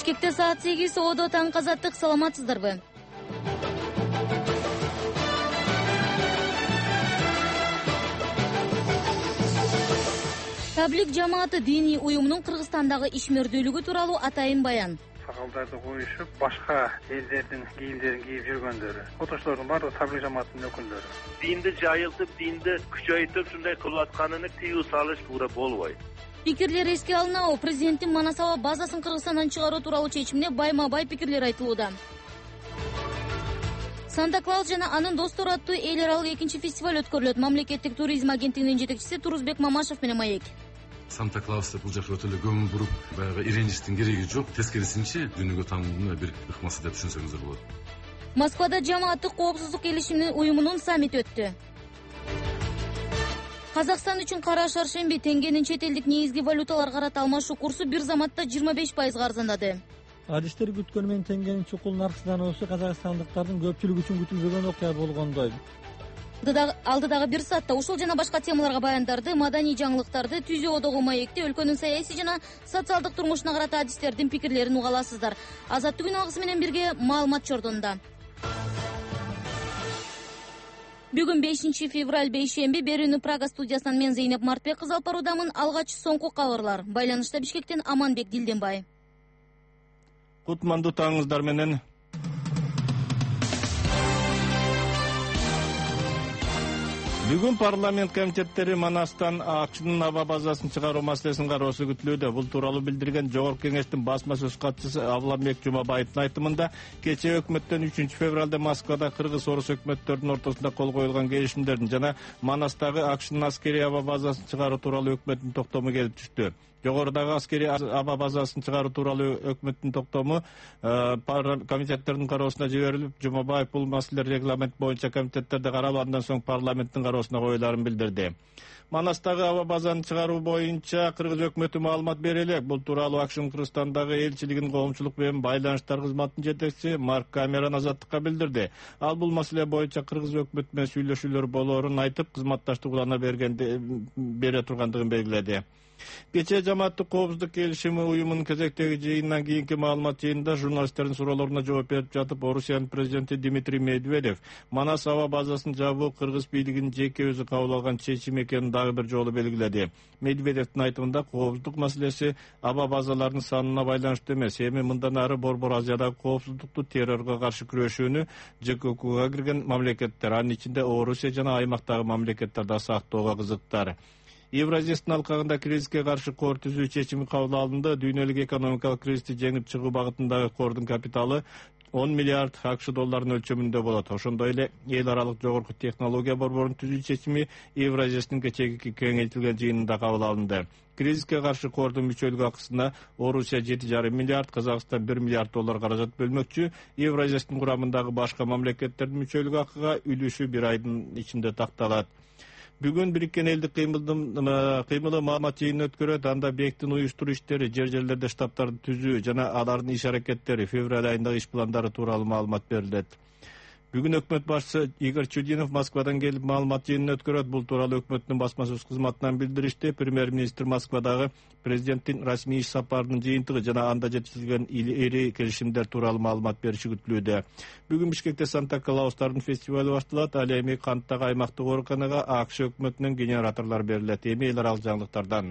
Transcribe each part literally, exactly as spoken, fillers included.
Бишкекте саат сегиз ободо таңкы азаттык, саламатсыздарбы? Таблик жамааты диний уюмунун Кыргызстандагы ишмердүүлүгү тууралуу атайын баян. Сакалдарды коюшуп, башка элдердин кийимдерин кийип жүргөндөрү. Отургучулардын баардыгы таблик жамаатынын өкүлдөрү. Динди жайылтып, динди күчөйтүп, ушундай кылып атканын тыюу салыш туура болбойт. Пикирлер эске алынабы? Президенттин Манас аба базасын Кыргызстандан чыгаруу тууралуу чечимине байма-бай пикирлер айтылууда. Санта-Клаус жана анын достору аттуу эл аралык экинчи фестиваль өткөрүлөт. Мамлекеттик туризм агенттигинин жетекчиси Турузбек Мамашев менен маек. Санта-Клаус бул жакка өтө эле көңүл буруп, баягы иреничтин кереги жок. Тескерисинче дүйнөгө таанымдуу бир ыкмасы деп түшүнсөңүздөр болот. Москвада жамааттык коопсуздук келишиминин уюмунун саммити өттү. Казакстан үчүн кара шаршемби теңгенин чет элдик негизги валюталар карата алмашуу курсу бир заматта жыйырма беш пайызга арзандады. Адистер күткөнү менен теңгенин чукул нарксыздануусу казакстандыктардын көпчүлүгү үчүн күтүлбөгөн окуя болгондой. Алдыдагы бир саатта ушул жана башка темаларга баяндарды, маданий жаңылыктарды, түзөөдөгү маекти, өлкөнүн саясий жана социалдык турмушуна карата адистердин пикирлерин уга аласыздар. Азаттык алгысы менен бирге маалымат чордонунда. Бүгүн бешинчи февраль бейшемби, Берүүнү Прага студиясынан мен Зейнеп Мартбек кызы алып баруудамын. Алгач соңку кабарлар. Байланышта Бишкектен Аманбек Дилденбай. Кутмандуу таңыңыздар менен. Бүгүн парламент комитеттери Манастан акчынын аба базасын чыгаруу маселесин кароосу күтүлүүдө. Бул тууралуу билдирген Жогорку Кеңештин басма сөз катчысы Авламбек Жумабаевдин айтымында, кечээ өкмөттөн үчүнчү февралда Москвада кыргыз-орус өкмөттөрүнүн ортосунда кол коюлган келишимдердин жана Манастагы акчынын аскерий аба базасын чыгаруу тууралуу өкмөттүн токтому келип түштү. Жогорудагы аскерий аба базасын чыгаруу тууралуу өкмөттүн токтому комитеттердин кароосуна жиберилип, Жумабаев бул маселе регламент боюнча комитеттерде каралып, андан соң парламенттин кароосуна коюларын билдирди. Манастагы аба базаны чыгаруу боюнча кыргыз өкмөтү маалымат бере элек. Бул тууралуу Акшын Кыргызстандагы элчилигинин коомчулук менен байланыштар кызматынын жетекчиси Марк Камеран Азаттыкка билдирди. Ал бул маселе боюнча кыргыз өкмөтү менен сүйлөшүүлөр болоорун айтып, кызматташтык улана бергенди бере тургандыгын белгиледи. Кечээ жамааттык коопсуздук келишими уюмунун кезектеги жыйынынан кийинки маалымат жыйынында журналисттердин суроолоруна жооп берип жатып, Орусиянын президенти Дмитрий Медведев Манас аба базасын жабуу кыргыз бийлигинин жеке өзү кабыл алган чечим экенин дагы бир жолу белгиледи. Медведевдин айтымында коопсуздук маселеси аба базаларынын санына байланыштуу эмес, эми мындан ары Борбор Азиядагы коопсуздукту, террорго каршы күрөшүүнү ЖККга кирген мамлекеттер, анын ичинде Орусия жана аймактагы мамлекеттер да сактоого кызыктар. Евразиянын алкагында кризиске каршы кор түзүү чечими кабыл алынды. Дүйнөлүк экономикалык кризисти жеңип чыгуу багытындагы кордун капиталы он миллиард акш долларынын өлчөмүндө болот. Ошондой эле эл аралык жогорку технология борборун түзүү чечими Евразиянын кечээки кеңейтилген жыйынында кабыл алынды. Кризиске каршы кордун мүчөлүк акысына Орусия жети жарым миллиард, Казакстан бир миллиард доллар каражат бөлмөкчү. Евразиянын курамындагы башка мамлекеттердин мүчөлүк акыга үлүшү бир айдын ичинде такталат. Бүгүн Бириккен элдик кыймылы маалымат жыйынын өткөрөт. Анда бектин уюштуруу иштери, жер жерлерде штабтарды түзүү жана алардын иш аракеттери, февраль айындагы иш пландары тууралуу маалымат берилет. Бүгүн өкмөт башчысы Игорь Чудинов Москвадан келип маалымат жыйынын өткөрөт. Бул тууралуу өкмөттүн басма сөз кызматынан билдиришти. Премьер-министр Москвадагы президенттин расмий иш сапарынын жыйынтыгы жана анда жеткизилген ири келишимдер тууралуу маалымат бериши күтүлүүдө. Бүгүн Бишкекте Санта-Клаустардын фестивалы башталат. Ал эми Канттагы аймактык ооруканага АКШ өкмөтүнүн генераторлор берилет. Эми эл аралык жаңылыктардан.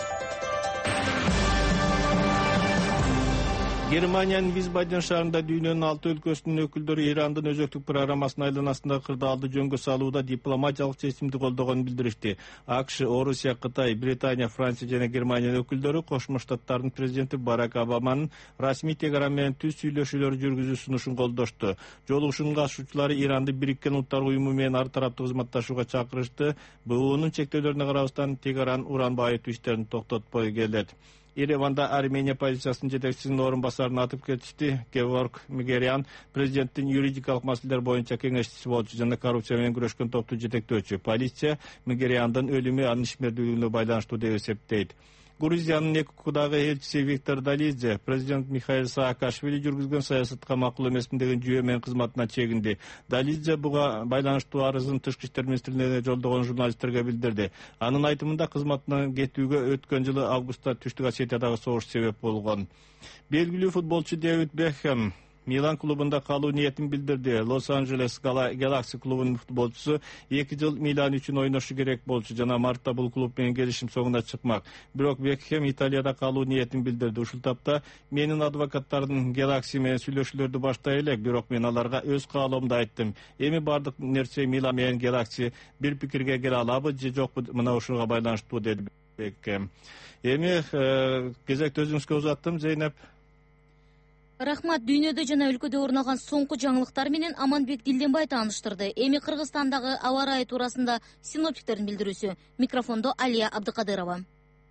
Германиянын Висбаден шаарында дүйнөнүн алты өлкөсүнүн өкүлдөрү Ирандын өзөктүк программасынын айланасында кырдаалды жөнгө салууда дипломатиялык чечимди колдогонун билдиришти. АКШ, Орусия, Кытай, Британия, Франция жана Германиянын өкүлдөрү Кошмо Штаттардын президенти Барак Обаманын расмий Тегеран менен түз сүйлөшүүлөр жүргүзүү сунушун колдошту. Жолугушуунун катышуучулары Иранды Бириккен Улуттар уюму менен ар тараптуу кызматташууга чакырышты. БУнун чектөөлөрүнө карабастан Тегеран уран байытуу иштерин токтотпой келет. Ереванда Армения полициясынын жетекчисинин орун басарын атып кетишти. Георг Мегерян президенттин юридикалык маселелер боюнча кеңешчиси болчу жана коррупция менен күрөшкөн топту жетектөөчү. Полиция Мегеряндын өлүмү анын ишмердүүлүгүнө байланыштуу деп эсептейт. Грузиянын эки кудагы элчиси Виктор Далидзе президент Михаил Саакашвили жүргүзгөн саясатка макул эмесмин деген жүйө менен кызматына чегинди. Далидзе буга байланыштуу арызын Тышкы иштер министрлигине жолдогон журналисттерге билдирди. Анын айтымында кызматынан кетүүгө өткөн жылы августта Түштүк Осетиядагы согуш себеп болгон. Белгилүү футболчу Дэвид Бекхэм Милан клубунда калуу ниетин билдирди. Лос-Анджелес Galaxy клубунун футболчусу эки жыл Милан үчүн ойношу керек болчу жана мартта бул клуб менен келишим соңуна чыкмак. Бирок Бекхэм Италияда калуу ниетин билдирди. Ушул тапта менин адвокаттардын Galaxy менен сүйлөшүүлөрдү баштай элек, бирок мен аларга өз каалоомду айттым. Эми бардык нерсе Милан менен Galaxy бир пикирге келе алабы же жокпу, мына ушуга байланыштуу деди Бекхэм. Эми кезекти өзүңүзгө узаттым, Зейнеп. Рахмат. Дүйнөдө жана өлкөдө орун алган соңку жаңылыктар менен Аманбек Дилденбай тааныштырды. Эми Кыргызстандагы аба ырайы туурасында синоптиктердин билдирүүсү. Микрофондо Алия Абдыкадырова.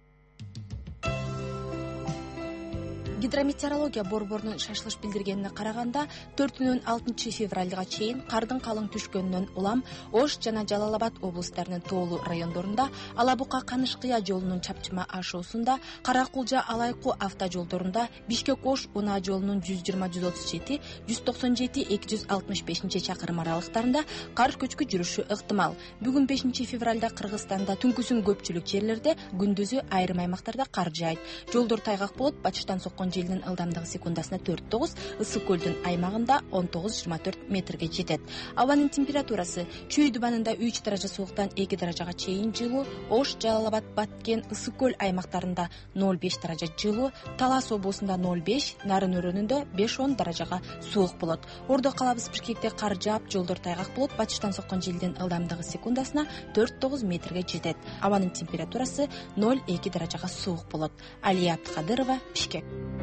Гидрометеорология борборунун шашылыш билдиргенине караганда төртүнөн алтынчы февралга чейин кардын калың түшкөнүнөн улам Ош жана Жалал Абад облустарынын тоолуу райондорунда, Ала Бука Канышкыя жолунун чапчыма ашуусунда, Кара Кулжа Алайку автожолдорунда, Бишкек Ош Унаа жолунун жүз жыйырма жүз отуз жети, жүз токсон жети эки жүз алтымыш бешинчи чакырым аралыктарында кар көчкү жүрүшү ыктымал. Бүгүн бешинчи февралда Кыргызстанда түнкүсүн көпчүлүк жерлерде, күндүзү айрым аймактарда кар жаайт. Жолдор тайгак болот, бачыштан соккон желдин ылдамдыгы секундасына төрт тогуз, ысык көлдүн аймагында он тогуз жыйырма төрт метрге жетет. Абанын температурасы Чүй дубанында үч даража сууктан эки даражага чейин жылуу, Ош, Жалал Абад, Баткен, ысык көл аймактарында ноль беш даража жылуу, Талас облусунда ноль беш, Нарын өрөөнүндө беш он даражага суук болот. Ордо калабыз Бишкекте кар жаап, жолдор тайгак болот, бачыштан соккон желдин ылдамдыгы секундасына төрт тогуз метрге жетет. Абанын температурасы ноль эки даражага суук болот. Алия Абдыкадырова, Бишкек.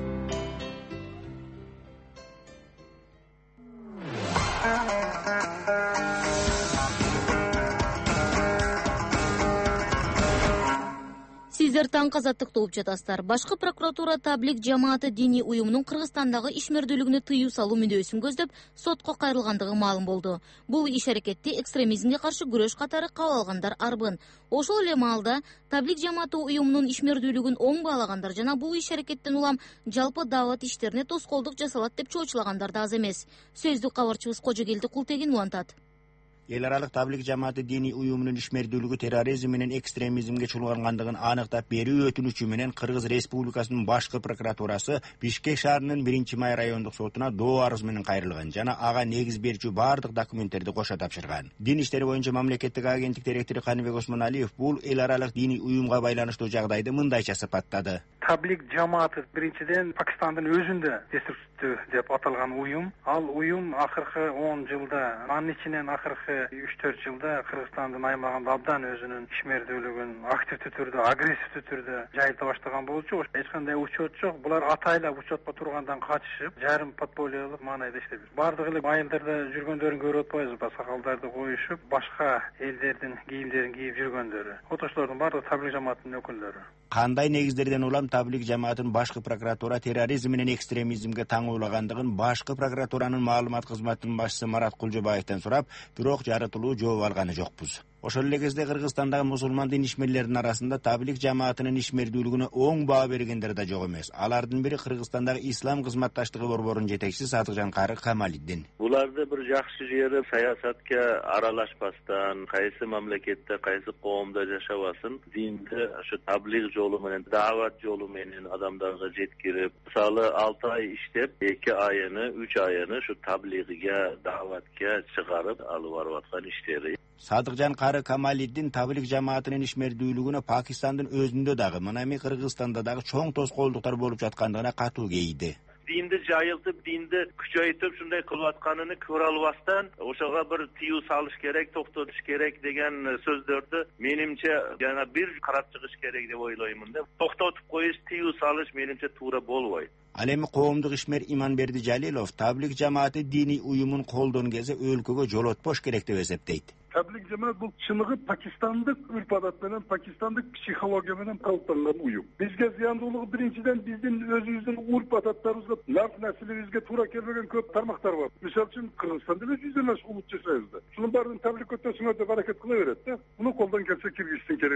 Сиздер таңкы азаттыкты угуп жатасыздар. Башкы прокуратура Таблик жамааты диний уюмунун Кыргызстандагы ишмердүүлүгүнө тыюу салуу мүнөсүн көздөп сотко кайрылгандыгы маалым болду. Бул иш аракетти экстремизмге каршы күрөш катары кабыл алгандар арбын. Ошол эле маалда Таблик жамааты уюмунун ишмердүүлүгүн оң баалагандар жана бул иш аракеттен улам жалпы даават иштерине тоскоолдук жасалат деп чоочулагандар да аз эмес. Сөздү кабарчыбыз Кожогелди Култегин улантат. Эл аралык Таблик жамааты диний уюмунун ишмердүүлүгү терроризм менен экстремизмге чулгангандыгын аныктап берүү өтүнүчү менен Кыргыз Республикасынын башкы прокуратурасы Бишкек шаарынын биринчи май райондук сотуна доо арыз менен кайрылган жана ага негиз берчү баардык документтерди кошо тапшырган. Дин иштери боюнча мамлекеттик агенттик директору Каныбек Осмоналиев бул эл аралык диний уюмга байланыштуу жагдайды мындайча сыпаттады. Таблик жамааты биринчиден Пакистандын өзүндө деструктивдүү деп аталган уюм. Ал уюм акыркы он жылда, анын ичинен акыркы үч төрт жылда Кыргызстандын аймагында абдан өзүнүн ишмердүүлүгүн активдүү түрдө, агрессивдүү түрдө жайылта баштаган болчу. Эч кандай учет жок. Булар атайлап учетко тургандан качышып, жарым подпольелык маанайда иштеп. Бардыгы эле айылдарда жүргөндөрүн көрүп атпайбызбы? Сакалдарды коюшуп, башка элдердин кийимдерин кийип жүргөндөрү. Отоштордун бардыгы Таблик жамаатынын өкүлдөрү. Кандай негиздерден улам Таблик жамаатын башкы прокуратура терроризм менен экстремизмге таңуулагандыгын башкы прокуратуранын маалымат кызматынын башчысы Марат Кулжобаевден сурап, бирок жарытылуу жооп алганы жокпуз. Ошол эле кезде Кыргызстандагы мусулман дин ишмерлеринин арасында Таблик жамаатынын ишмердүүлүгүнө оң баа бергендер да жок эмес. Алардын бири Кыргызстандагы Ислам кызматташтыгы борборунун жетекчиси Садыкжан Кары Камалиддин. Буларды бир жакшы жери саясатка аралашпастан, кайсы мамлекетте, кайсы коомдо жашабасын, динди ошо таблиг жолу менен, даават жолу менен адамдарга жеткирип, мисалы алты ай иштеп, эки айыны, үч айыны ошо таблигге, дааватка чыгарып алып барып аткан иштери. Садыкжан Кары Камалиддин Таблик жамаатынын ишмердүүлүгүнө Пакистандын өзүндө дагы, мына эми Кыргызстанда дагы чоң тоскоолдуктар болуп жаткандыгына катуу кейиди. Динди жайылтып, динди күчөйтүп, шундай кылып атканын көрө албастан, ошого бир тыюу салыш керек, токтотуш керек деген сөздөрдү менимче жана бир карап чыгыш керек деп ойлоймун да. Токтотуп коюш, тыюу салыш менимче туура болбойт. Ал эми коомдук ишмер Иманберди Жалилов Таблик жамааты диний уюмун колдон кезде өлкөгө жолотпош керек деп эсептейт. Таблик жамаат бул чыныгы пакистандык үрп-адат менен, пакистандык психология менен калыптанган уюм. Бизге зыяндуулугу биринчиден биздин өзүбүздүн үрп-адаттарыбызга, нарс-нерселерибизге туура келбеген көп тармактар бар. Мисалы үчүн Кыргызстанда жүздөн ашык улут жашайбыз да. Шунун баарын таблик өтөсүңөр деп аракет кыла берет да. Муну колдон келсе киргизиштин кереги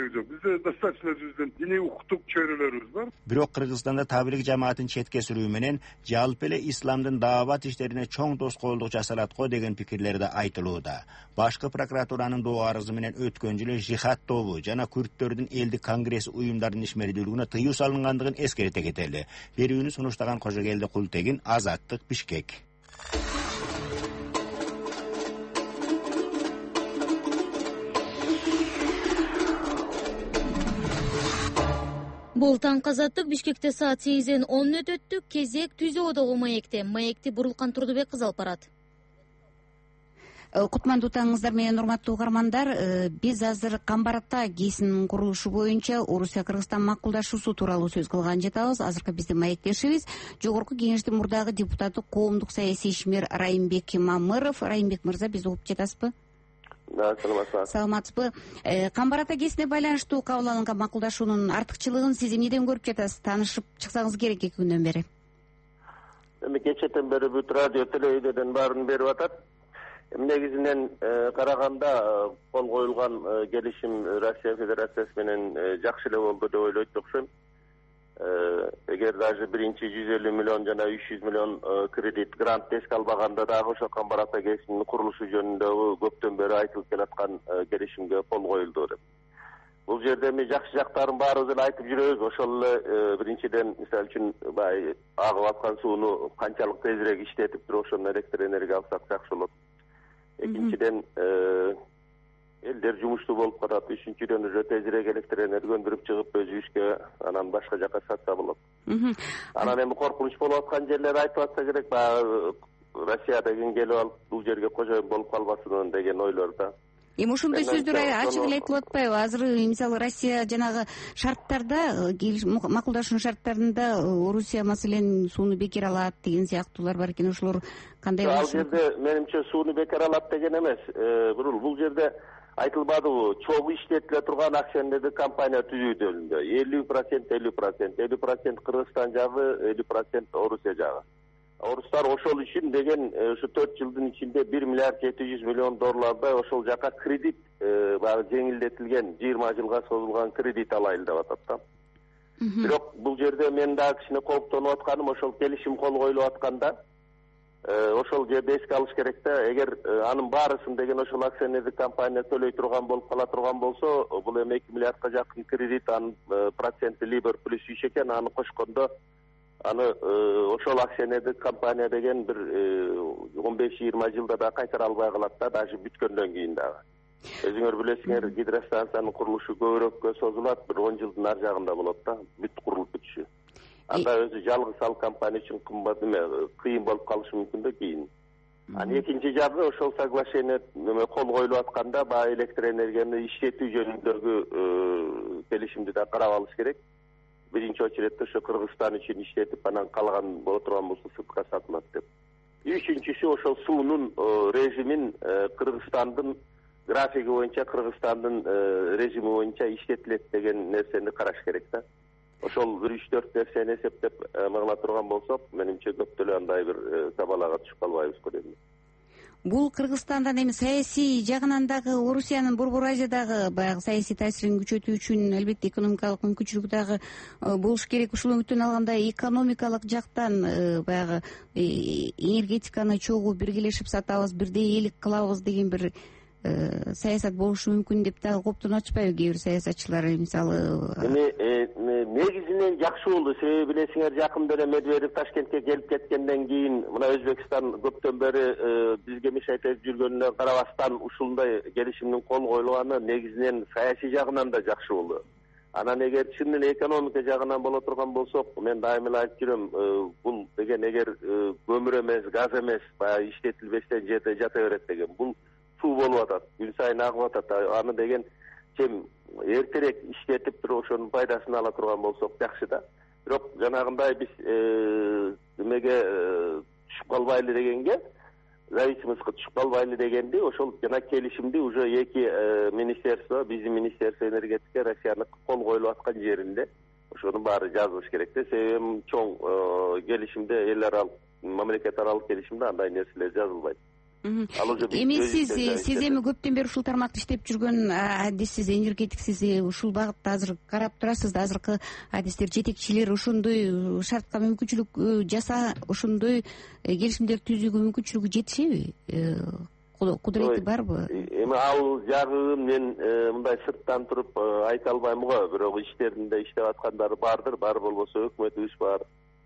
кереги жок. Бизде достаточно жүздөн диний укуктук чөйрөлөрүбүз бар. Бирок Кыргызстанда таблиг жамаатын четке сүрүү менен жалпы эле исламдын даават иштерине чоң тоскоолдук жасалат го деген пикирлер да айтылууда. Башкы прокуратуранын доо арызы менен өткөн жылы жихад тобу жана күрттөрдүн элдик конгресс уюмдарынын ишмердүүлүгүнө тыюу салынгандыгын эскерте кетели. Берүүнү сунуштаган Кожогелди Култегин, Азаттык, Бишкек. Бул таң Азаттык. Бишкекте саат сегизден он мүнөт өттү. Кезек Түзө одогу маекте. Маекти Бурулкан Турдубек кызы алып барат. Кутмандуу таңыңыздар менен урматтуу угармандар. Биз азыр Камбарата ГЭСинин курулушу боюнча Орусия Кыргызстан макулдашуусу тууралуу сөз кылган жатабыз. Азыркы биздин маектешибиз Жогорку Кеңештин мурдагы депутаты, коомдук саясий ишмер Райымбек Мамыров. Райымбек мырза, бизди угуп жатасызбы? Да, саламатсызбы. Саламатсызбы. Камбарата ГЭСине байланыштуу кабыл алынган макулдашуунун артыкчылыгын сиз эмнеден көрүп жатасыз? Таанышып чыксаңыз керек эки күндөн бери. Эми кечеден бери бүт радио, телевидениеден баарын берип атат. Негизинен караганда кол коюлган келишим Россия Федерациясы менен жакшы эле болду деп ойлойт окшойм. Эгер даже биринчи жүз элүү миллион жана үч жүз миллион кредит грант эске албаганда дагы ошо Камбарата ГЭСинин курулушу жөнүндө көптөн бери айтылып келаткан келишимге кол коюлду деп. Бул жерде эми жакшы жактарын баарыбыз эле айтып жүрөбүз. Ошол эле биринчиден, мисалы үчүн, баягы агып аткан сууну канчалык тезирээк иштетип туруп ошону электр энергия алсак жакшы болот. Экинчиден, элдер жумуштуу болуп калат. Үчүнчүдөн уже тезирээк электр энергия өндүрүп чыгып өзү ишке, анан башка жака сатса болот. Анан эми коркунуч болуп аткан жерлер айтып атса керек, баягы Россиядан келип алып бул жерге кожоюн болуп калбасын деген ойлор да. Эми ошондой сөздөр ачык эле айтылып атпайбы? Азыр мисалы Россия жанагы шарттарда, макулдашуунун шарттарында Орусия маселен сууну бекер алат деген сыяктуулар бар экен. Ошолор кандай болушу? Ал жерде менимче сууну бекер алат деген эмес. Бул жерде айтылбадыбы? Чогуу иштетиле турган акционердик компания түзүү жөнүндө. элүү процент элүү процент, элүү процент Кыргызстан жагы, элүү процент Орусия жагы. Орустар ошол үчүн деген ушу төрт жылдын ичинде бир миллиард жети жүз миллион доллардай ошол жака кредит, баягы жеңилдетилген жыйырма жылга созулган кредит алайын деп атат да. Бирок бул жерде мен дагы кичине кооптонуп атканым, ошол келишим кол коюлуп атканда ошол жерде эске алыш керек да, эгер анын баарысын деген ошол акционердик компания төлөй турган болуп кала турган болсо, бул эми эки миллиардка жакын кредит, анын проценти Либор плюс үч экен, аны кошкондо аны ошол акционердик компания деген бир он беш жыйырма жылда да кайтара албай калат да, даже бүткөндөн кийин дагы. Өзүңөр билесиңер, гидростанциянын курулушу көбүрөөккө созулат, бир он жылдын ар жагында болот да, бүт курулуп бүтүшү. Анда өзү жалгыз ал компания үчүн кымбат эме, кыйын болуп калышы мүмкүн да кийин. Анан экинчи жагы, ошол соглашение кол коюлуп атканда баягы электр энергияны иштетүү жөнүндөгү келишимди да карап алыш керек. Биринчи очередде ошо Кыргызстан үчүн иштетип, анан калган боло турган болсо сыртка сатылат деп. Үчүнчүсү, ошол суунун режимин Кыргызстандын графиги боюнча, Кыргызстандын режими боюнча иштетилет деген нерсени караш керек да. Ошол бир үч төрт нерсени эсептеп мыгыла турган болсок, менимче көп деле андай бир табалага түшүп калбайбыз го дейм. Бул Кыргызстандан эми саясий жагынан дагы Орусиянын Борбор Азиядагы баягы саясий таасирин күчөтүү үчүн албетте экономикалык мүмкүнчүлүк дагы болуш керек. Ушул үмүттөн алганда экономикалык жактан баягы энергетиканы чогуу биргелешип сатабыз, бирдей элик кылабыз деген бир саясат болушу мүмкүн деп дагы кооптонуп атышпайбы кээ бир саясатчылар? Мисалы эми негизинен жакшы болду. Себеби билесиңер, жакында эле Медведев Ташкентке келип кеткенден кийин мына Өзбекстан көптөн бери бизге мешайт этип жүргөнүнө карабастан ушундай келишимдин кол коюлганы негизинен саясий жагынан да жакшы болду. Анан эгер чын эле экономика жагынан боло турган болсок, мен дайыма эле айтып жүрөм, бул деген эгер көмүр эмес, газ эмес, баягы иштетилбестен жерде жата берет деген, бул суу болуп атат, күн сайын агып атат. Аны деген чем эртерээк иштетип туруп ошонун пайдасын ала турган болсок жакшы да. Бирок жанагындай биз эмеге түшүп калбайлы дегенге, зависимостька түшүп калбайлы дегенди, ошол жана келишимди уже эки министерство, биздин министерство энергетика, Россиянын кол коюлуп аткан жеринде ошонун баары жазылыш керек да. Себеби чоң келишимде, эл аралык, мамлекет аралык келишимде андай нерселер жазылбайт. эми сиз сиз эми көптөн бери ушул тармакта иштеп жүргөн адиссиз, энергетиксиз, ушул багытта азыр карап турасыз да, азыркы адистер жетекчилери ошондой шартка мүмкүнчүлүк жаса, ошондой келишимдерди түзүүгө мүмкүнчүлүгү жетишеби, кудурети барбы? Эми ал жагын мен мындай сырттан туруп айта албайм го, бирок иштеринде иштеп аткандары бардыр, бар болбосо өкмөтүбүз бар,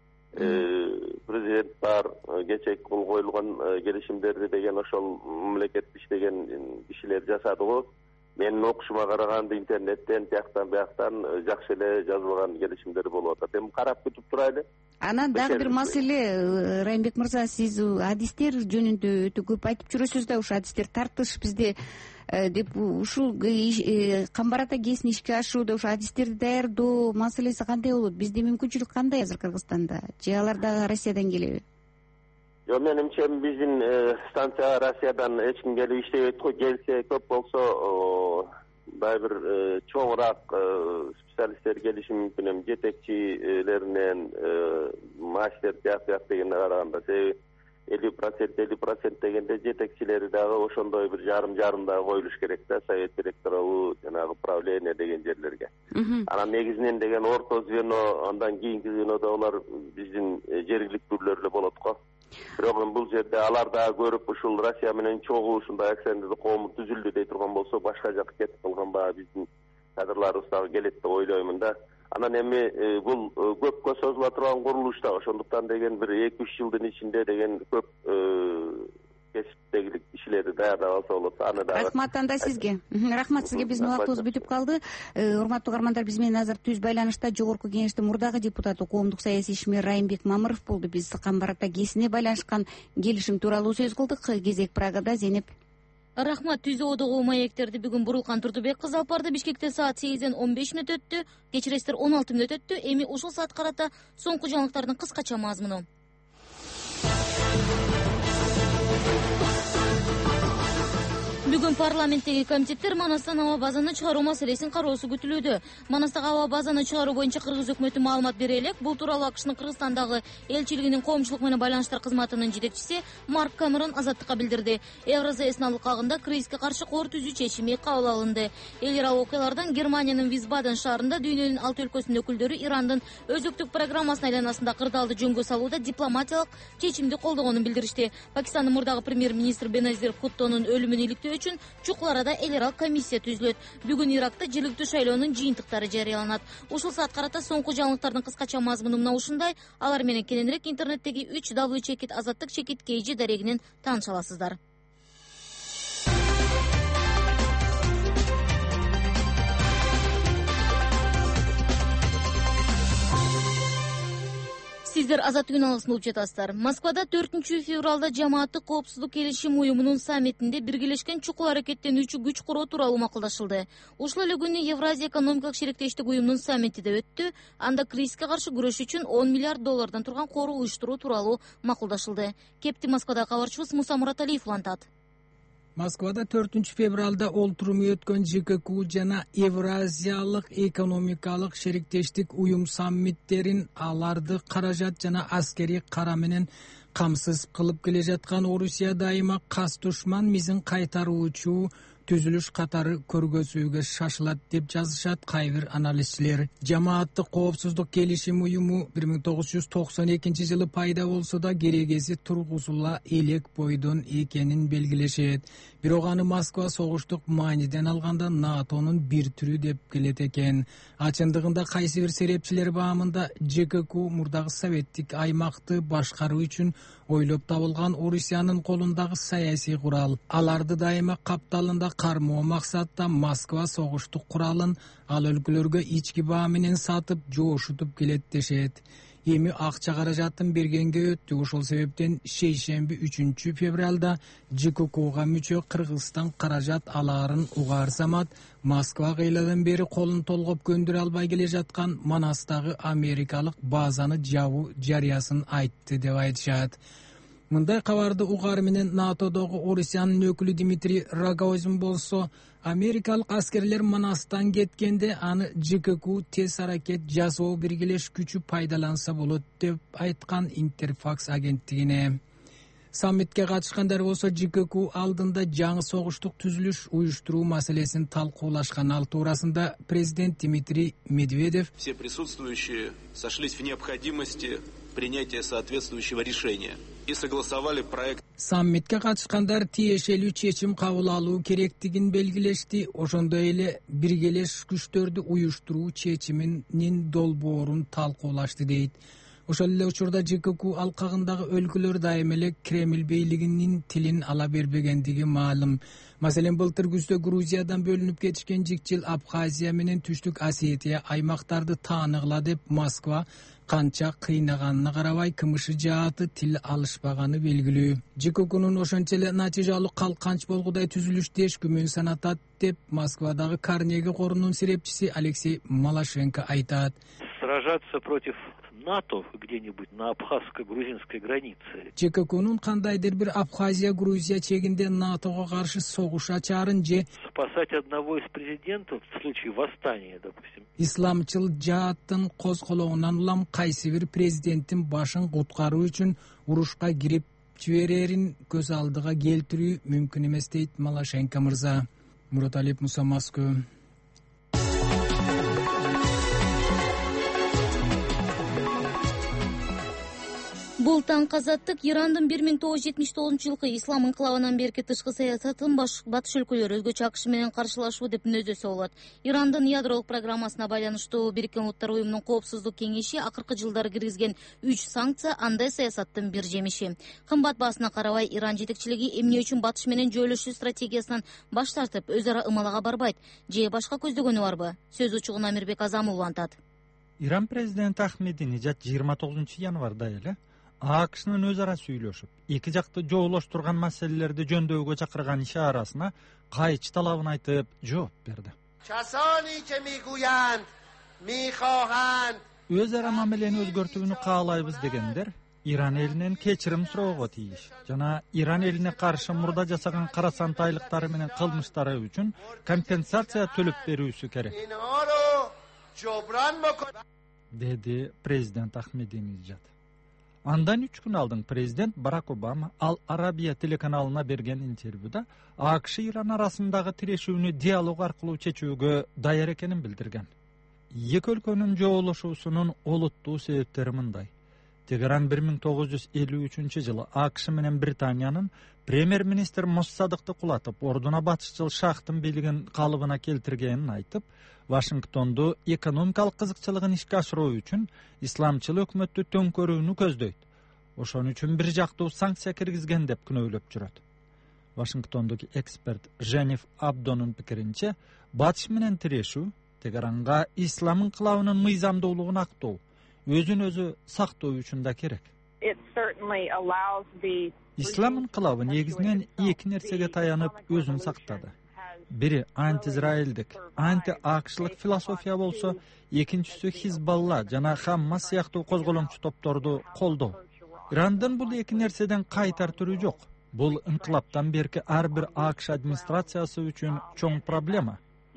президент бар, кечээ кол коюлган келишимдерди деген ошол мамлекетте иштеген кишилер жасады го. Менин окушума караганда интернеттен тияктан бияктан жакшы эле жазылган келишимдер болуп атат. Эми карап күтүп турайлы. Анан дагы бир маселе, Райымбек мырза, сиз адистер жөнүндө өтө көп айтып жүрөсүз да, ушу адистер тартыш бизде деп, ушул камбарата ГЭСин ишке ашууда ушу адистерди даярдоо маселеси кандай болот? Бизде мүмкүнчүлүк кандай азыр Кыргызстанда? Же алар дагы Россиядан келеби? Жок, менимче биздин станцияга Россиядан эч ким келип иштебейт го. Келсе көп болсо дагы бир чоңураак специалисттер келиши мүмкүн. Эми жетекчилеринен мастер тияк тияк дегенде караганда, себеби элүү процент элүү процент дегенде жетекчилери дагы ошондой бир жарым жарым дагы коюлуш керек да, совет директору, жанагы управление деген жерлерге. Анан негизинен деген орто звено, андан кийинки звенодо олар биздин жергиликтүүлөр эле болот го. Бирок бул жерде алар дагы көрүп ушул Россия менен чогуу ушундай акционердик коом түзүлдү дей турган болсо, башка жакка кетип калган баягы биздин кадрларыбыз дагы келет деп ойлоймун да. Анан эми бул көпкө созула турган курулуш да, ошондуктан деген бир эки үч жылдын ичинде деген көп кесиптеги кишилерди даярдап алса болот. Аны дагы рахмат анда сизге. Рахмат сизге. Биздин убактыбыз бүтүп калды. Урматтуу каармандар, биз менен азыр түз байланышта Жогорку Кеңештин мурдагы депутаты, коомдук саясий ишмер Райымбек Мамыров болду. Биз Камбарата ГЭСине байланышкан келишим тууралуу сөз кылдык. Кезек Прагада. Зейнеп. Рахмат. Түз одогу маектерди бүгүн Бурулкан Турдубек кызы алып барды. Бишкекте саат сегизден он беш мүнөт өттү. Кечиресиздер, он алты мүнөт өттү. Эми ушул саат карата соңку жаңылыктардын кыскача мазмуну. Бүгүн парламенттеги комитеттер Манастан аба базаны чыгаруу маселесин кароосу күтүлүүдө. Манастагы аба базаны чыгаруу боюнча Кыргыз өкмөтү маалымат бере элек. Бул тууралуу АКШнын Кыргызстандагы элчилигинин коомчулук менен байланыштар кызматынын жетекчиси Марк Камерон Азаттыкка билдирди. Евразиясынын алкагында кризиске каршы кор түзүү чечими кабыл алынды. Эл аралык окуялардан Германиянын Висбаден шаарында дүйнөнүн алты өлкөсүнүн өкүлдөрү Ирандын өзөктүк программасынын айланасында кырдаалды жөнгө салууда дипломатиялык чечимди колдогонун билдиришти. Пакистандын мурдагы премьер-министр Беназир Бхуттонун өлүмүн иликтөө үчүн Чук арада эл аралык комиссия түзүлөт. Бүгүн Иракта жергиликтүү шайлоонун жыйынтыктары жарыяланат. Ушул саат карата соңку жаңылыктардын кыскача мазмуну мына ушундай. Алар менен кененирээк интернеттеги үч дабл ю чекит азаттык чекит кей жи дарегинен тааныша аласыздар. Сиздер Азаттык үн алгысын угуп жатасыздар. Москвада төртүнчү февралда жамааттык коопсуздук келишим уюмунун саммитинде биргелешкен чукул аракеттенүүчү күч куруу тууралуу макулдашылды. Ушул эле күнү Евразия экономикалык шериктештик уюмунун саммити да өттү. Анда кризиске каршы күрөш үчүн он миллиард доллардан турган кор уюштуруу тууралуу макулдашылды. Кепти Москвада кабарчыбыз Муса Мураталиев улантат. Москвада төртүнчү февралда олтуруму өткөн ЖККУ жана Евразиялык экономикалык шериктештик уюм саммиттерин аларды каражат жана аскерий кара менен камсыз кылып келе жаткан Орусия дайыма кас душман мизин кайтаруучу түзүлүш катары көргөзүүгө шашылат деп жазышат кайбир анализчилер. Жамааттык коопсуздук келишим уюму бир миң тогуз жүз токсон экинчи жылы пайда болсо да керегеси тургузула элек бойдон экенин белгилешет. Бирок аны Москва согуштук мааниден алганда НАТОнун бир түрү деп келет экен. Ачындыгында кайсы бир серепчилер баамында ЖККУ мурдагы советтик аймакты башкаруу үчүн ойлоп табылган Орусиянын колундагы саясий курал. Аларды дайыма капталында кармоо максатта Москва согуштук куралын ал өлкөлөргө ички баа менен сатып жоошутуп келет дешет. Эми акча каражатын бергенге өттү. Ошол себептен шейшемби үчүнчү февралда ЖККУга мүчө Кыргызстан каражат алаарын угаар замат Москва кыйладан бери колун толгоп көндүрө албай келе жаткан Манастагы америкалык базаны жабуу жарыясын айтты деп айтышат. Мындай кабарды угар менен НАТОдогу Орусиянын өкүлү Дмитрий Рогозин болсо, америкалык аскерлер Манастан кеткенде аны ЖККУ тез аракет жасоо биргелеш күчү пайдаланса болот деп айткан Интерфакс агенттигине. Саммитке катышкандар болсо ЖКК алдында жаңы согуштук түзүлүш уюштуруу маселесин талкуулашкан. Ал туурасында президент Дмитрий Медведев: все присутствующие сошлись в необходимости принятия соответствующего решения и согласовали проект. Саммитке катышкандар тиешелүү чечим кабыл алуу керектигин белгилешти. Ошондой эле биргелеш күчтөрдү уюштуруу чечиминин долбоорун талкуулашты дейт. Ошол эле учурда ЖКК алкагындагы өлкөлөр дайым эле Кремль бийлигинин тилин ала бербегендиги маалым. Маселен, былтыр күздө Грузиядан бөлүнүп кетишкен жикчил Абхазия менен Түштүк Осетия аймактарды тааныгыла деп Москва канча кыйнаганына карабай КМШ жааты тил алышпаганы белгилүү. ЖККнун ошончо эле натыйжалуу калканч болгудай түзүлүштеш күмөн санатат деп Москвадагы Карнеги корунун серепчиси Алексей Малашенко айтат. Сражаться против НАТО где-нибудь на абхазско-грузинской границе. ЖККнун кандайдыр бир Абхазия Грузия чегинде НАТОго каршы согуш ачаарын же спасать одного из президентов в случае восстания, допустим. Исламчыл жааттын козголоонан улам кайсы бир президенттин башын куткаруу үчүн урушка кирип жиберерин көз алдыга келтирүү мүмкүн эмес дейт Малашенко мырза. Мураталиев Муса, Москва. Бул таңкы азаттык Ирандын бир миң тогуз жүз жетимиш тогузунчу жылкы ислам инкылабынан берки тышкы саясатын батыш өлкөлөрү өзгөчө АКШ менен каршылашуу деп мүнөздөсө болот. Ирандын ядролук программасына байланыштуу Бириккен Улуттар уюмунун коопсуздук кеңеши акыркы жылдары киргизген үч санкция андай саясаттын бир жемиши. Кымбат баасына карабай, Иран жетекчилиги эмне үчүн батыш менен жөөлөшүү стратегиясынан баш тартып, өз ара ымалага барбайт же башка көздөгөнү барбы? Сөз учугун Амирбек Азамов улантат. Иран президенти Ахмединежад жыйырма тогузунчу январда эле АКШнын өз ара сүйлөшүп, эки жакты жоолоштурган маселелерди жөндөөгө чакырган ишарасына кайчы талабын айтып жооп берди. Өз ара мамилени өзгөртүүнү каалайбыз дегендер Иран элинен кечирим суроого тийиш жана Иран элине каршы мурда жасаган карасантайлыктары менен кылмыштары үчүн компенсация төлөп берүүсү керек, деди президент Ахмединежад. Андан үч күн алдын президент Барак Обама Ал Арабия телеканалына берген интервьюда АКШ Иран арасындагы тирешүүнү диалог аркылуу чечүүгө даяр экенин билдирген. Эки өлкөнүн жоолошуусунун олуттуу себептери мындай. Тегеран бир миң тогуз жүз элүү үчүнчү жылы АКШ менен Британиянын премьер-министр Моссадыкты кулатып, ордуна батышчыл Шахтын бийлигин калыбына келтиргенин айтып, Вашингтонду экономикалык кызыкчылыгын ишке ашыруу үчүн исламчыл өкмөттү төңкөрүүнү көздөйт. Ошон үчүн бир жактуу санкция киргизген деп күнөөлөп жүрөт. Вашингтондук эксперт Женев Абдонун пикиринче, батыш менен тирешүү Тегеранга ислам инкылабынын мыйзамдуулугун актоо, өзүн өзү сактоо үчүн да керек. Ислам инкылабы негизинен эки нерсеге таянып өзүн сактады. Бири анти-израилдик, анти-акшлык философия болсо, экинчиси Хизбалла жана Хаммас сыяктуу козголоңчу топторду колдоо. Ирандын бул эки нерседен кайтар түрү жок. Бул инкылаптан берки ар бир АКШ администрациясы үчүн чоң проблема.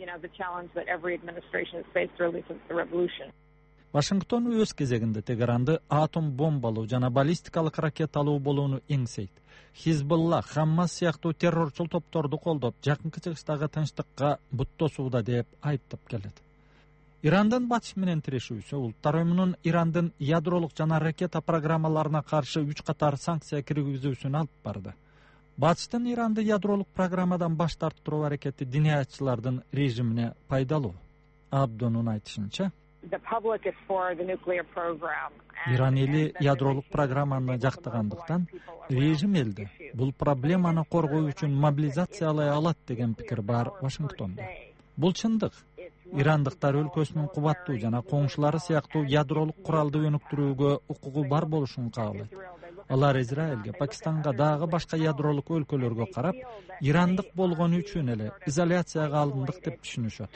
Вашингтон өз кезегинде Тегеранды атом бомбалуу жана баллистикалык ракеталуу болууну эңсейт. Хизбалла, Хаммас сыяктуу террорчул топторду колдоп, жакынкы чыгыштагы тынчтыкка бут тосууда деп айыптап келет. Ирандын батыш менен тирешүүсү Улуттар уюмунун Ирандын ядролук жана ракета программаларына каршы үч катар санкция киргизүүсүн алып барды. Батыштын Иранды ядролук программадан баш тарттыруу аракети диниятчылардын режимине пайдалуу. Абдонун айтышынча, Иран эли ядролук программаны жактагандыктан режим элди бул проблеманы коргоо үчүн мобилизациялай алат деген пикир бар Вашингтондо. Бул чындык. Ирандыктар өлкөсүнүн кубаттуу жана коңшулары сыяктуу ядролук куралды өнүктүрүүгө укугу бар болушун каалайт. Алар Израилге, Пакистанга, дагы башка ядролук өлкөлөргө карап, ирандык болгону үчүн эле изоляцияга алындык деп түшүнүшөт,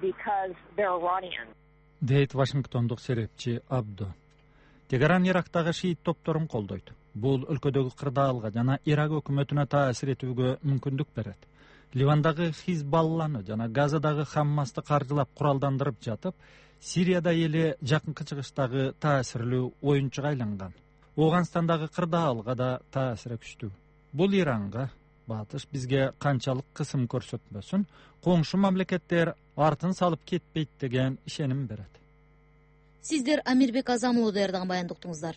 дейт Вашингтондук серепчи Абдо. Тегеран Ирактагы шиит топторун колдойт. Бул өлкөдөгү кырдаалга жана Ирак өкмөтүнө таасир этүүгө мүмкүндүк берет. Ливандагы Хизбалланы жана Газадагы Хаммасты каржылап куралдандырып жатып, Сирияда эле жакынкы чыгыштагы таасирлүү оюнчуга айланган. Ооганстандагы кырдаалга да таасири күчтүү. Бул Иранга батыш бизге канчалык кысым көрсөтмөсүн, коңшу мамлекеттер артын салып кетпейт деген ишеним берет. Сиздер Амирбек Азам уулу даярдаган баянды уктуңуздар.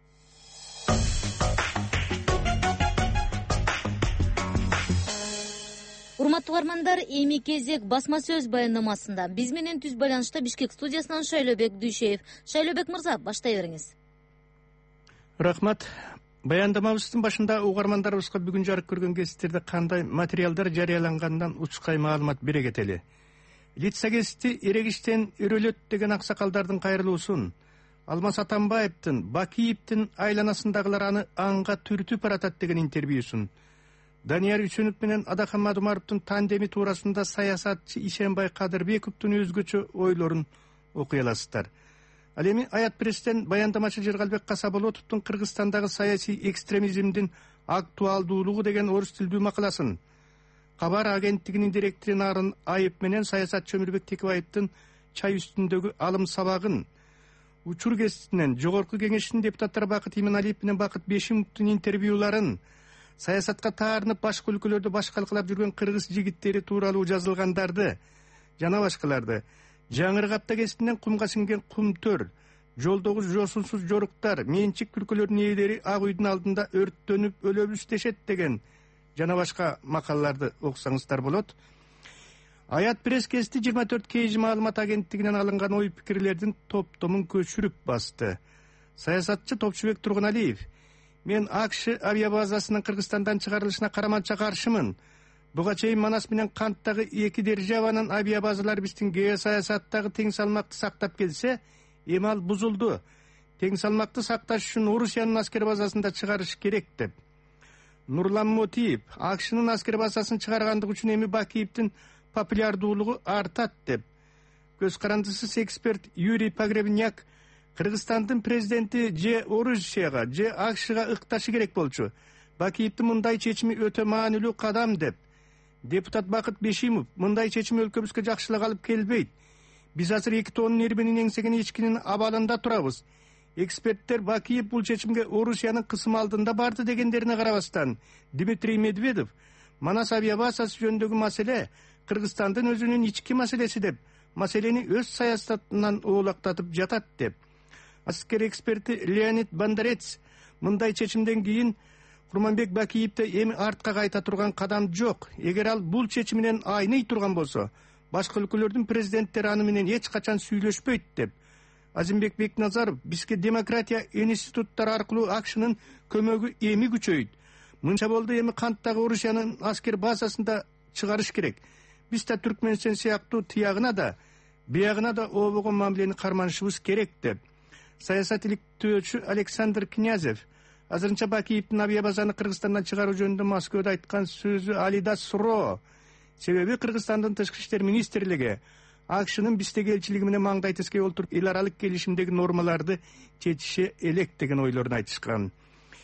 Урматтуу угармандар, эми кезек басма сөз баяндамасында биз менен түз байланышта Бишкек студиясынан Шайлообек Дүйшеев. Шайлообек мырза, баштай бериңиз. Рахмат. Баяндамабыздын башында угармандарыбызга бүгүн жарык көргөн гезиттерде кандай материалдар жарыялангандан учкай маалымат бере кетели. Лица гезити Эрегиштен өрөлөт деген аксакалдардын кайрылуусун, Алмаз Атамбаевдин Бакиевдин айланасындагылар аны аңга түртүп баратат деген интервьюсун, Данияр Үчөнөв менен Адахан Мадумаровдун тандеми туурасында саясатчы Ишенбай Кадырбековдун өзгөчө ойлорун окуй аласыздар. Ал эми Аят пресстен баяндамачы Жыргалбек Касаболотовдун Кыргызстандагы саясий экстремизмдин актуалдуулугу деген орус тилдүү макаласын, Кабар агенттигинин директору Нарын Айып менен саясатчы Өмүрбек Текебаевдин чай үстүндөгү алым сабагын, Учур гезитинен Жогорку кеңештин депутаттары Бакыт Иманалиев менен Бакыт Бешимовдун интервьюларын, саясатка таарынып башка өлкөлөрдө башкалкалап жүргөн кыргыз жигиттери тууралуу жазылгандарды жана башкаларды, Жаңырык апта гезитинен кумга сиңген кумтөр, жолдогу жосунсуз жоруктар, менчик күлкөлөрдүн ээлери Ак үйдүн алдында өрттөнүп өлөбүз дешет деген жана башка макалаларды окусаңыздар болот. Аят пресс гезити жыйырма төрт кей маалымат агенттигинен алынган ой пикирлердин топтомун көчүрүп басты. Саясатчы Топчубек Тургуналиев: Мен АКШ авиабазасынын Кыргызстандан чыгарылышына караманча каршымын. Буга чейин Манас менен Канттагы эки державанын авиабазалары биздин геосаясаттагы тең салмакты сактап келсе, эми ал бузулду. Тең салмакты сакташ үчүн Орусиянын аскер базасында чыгарыш керек деп. Нурлан Мотиев: АКШнын аскер базасын чыгаргандыгы үчүн эми Бакиевдин популярдуулугу артат деп. Көз карандысыз эксперт Юрий Погребняк: Кыргызстандын президенти же Орусияга, же АКШга ыкташы керек болчу. Бакиевдин мындай чечими өтө маанилүү кадам деп. Депутат Бакыт Бешимов: Мындай чечим өлкөбүзгө жакшылык алып келбейт. Биз азыр эки тонн эрбенин эңсеген эчкинин абалында турабыз. Эксперттер Бакиев бул чечимге Орусиянын кысым алдында барды дегендерине карабастан, Дмитрий Медведев: Манас авиабазасы жөнүндөгү маселе Кыргызстандын өзүнүн ички маселеси деп, маселени өз саясатынан оолактатып жатат деп. Аскер эксперти Леонид Бондарец: Мындай чечимден кийин Курманбек Бакиевде эми артка кайта турган кадам жок. Эгер ал бул чечиминен айный турган болсо, башка өлкөлөрдүн президенттери аны менен эч качан сүйлөшпөйт деп. Азимбек Бекназаров: Бизге демократия институттары аркылуу АКШнын көмөгү эми күчөйт. Мынча болду, эми Канттагы Орусиянын аскер базасында чыгарыш керек. Биз да Түркменстан сыяктуу тыягына да, биягына да обогон мамилени карманышыбыз керек деп. Саясат иликтөөчү Александр Князев: Азырынча Бакиевдин авиабазаны Кыргызстандан чыгаруу жөнүндө Москвада айткан сөзү алида суроо. Себеби Кыргызстандын тышкы иштер министрлиги АКШнын биздеги элчилиги менен маңдай тескей олтуруп эл аралык келишимдеги нормаларды чечише элек деген ойлорун айтышкан.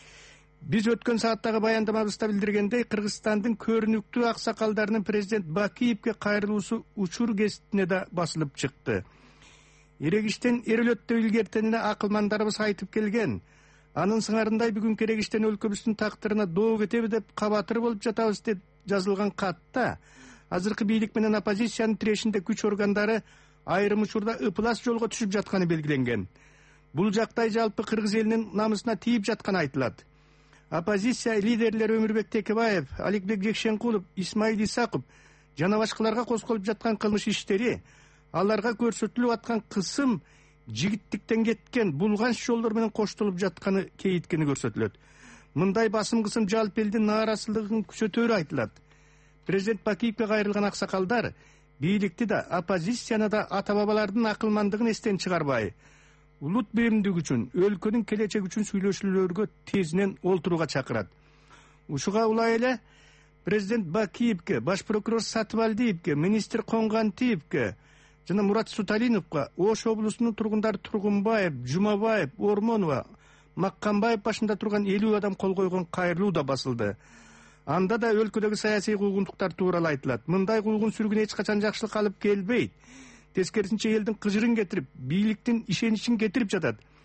Биз өткөн сааттагы баяндамабызда билдиргендей, Кыргызстандын көрүнүктүү аксакалдарынын президент Бакиевге кайрылуусу Учур гезитине да басылып чыкты. Эрегиштен Эрөлөттө илгертенине акылмандарыбыз айтып келген. Анын сыңарындай бүгүн Эрегиштен өлкөбүздүн тактырына доо кетеби деп кабатыр болуп жатабыз деп жазылган катта азыркы бийлик менен оппозициянын тирешинде күч органдары айрым учурда ыпылас жолго түшүп жатканы белгиленген. Бул жактай жалпы кыргыз элинин намысына тийип жатканы айтылат. Оппозиция лидерлери Өмүрбек Текебаев, Аликбек Жекшенкулов, Исмаил Исаков жана башкаларга козголуп жаткан кылмыш иштери, аларга көрсөтүлүп аткан кысым жигиттиктен кеткен булганч жолдор менен коштолуп жатканы кейиткени көрсөтүлөт. Мындай басым кысым жалпы элдин нааразычылыгын күчөтөөрү айтылат. Президент Бакиевге кайрылган аксакалдар бийликти да, оппозицияны да ата бабалардын акылмандыгын эстен чыгарбай, улут биримдиги үчүн, өлкөнүн келечеги үчүн сүйлөшүүлөргө тезинен олтурууга чакырат. Ушуга улай эле президент Бакиевге, баш прокурор Сатыбалдиевге, министр Коңгантиевге жана Мурат Суталиновго Ош облусунун тургундары Тургунбаев, Жумабаев, Ормонова, Маккамбаев башында турган элүү адам кол койгон кайрылуу да басылды. Анда да өлкөдөгү саясий куугунтуктар тууралуу айтылат. Мындай куугун сүргүн эч качан жакшылык алып келбейт. Тескерисинче элдин кыжырын кетирип, бийликтин ишеничин кетирип жатат.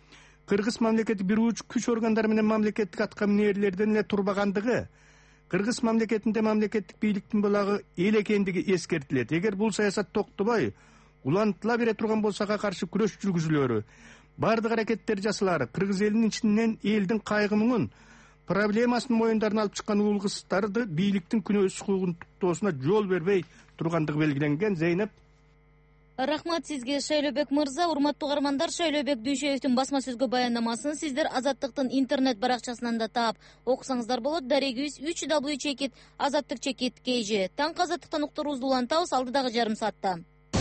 кыргыз мамлекети бир уч күч органдары менен мамлекеттик аткаминерлерден эле турбагандыгы, кыргыз мамлекетинде мамлекеттик бийликтин булагы эл экендиги эскертилет. Эгер бул саясат токтобой улантыла бере турган болсо ага каршы күрөш жүргүзүлөрү, бардык аракеттер жасалары кыргыз элинин ичинен элдин кайгы муңун, проблемасын моюндарына алып чыккан улгыстарды бийликтин күнөөсүз куугунтуусуна жол бербей тургандыгы белгиленген. Зейнеп. Рахмат сизге Шайлообек мырза. Урматтуу угармандар, Шайлообек Дүйшөевдин басма сөзгө баяндамасын сиздер Азаттыктын интернет баракчасынан да таап окусаңыздар болот. Дарегибиз үч дабл ю чекит азаттык чекит kg. Таңкы Азаттыктан уктуруубузду улантабыз алдыдагы жарым саатта.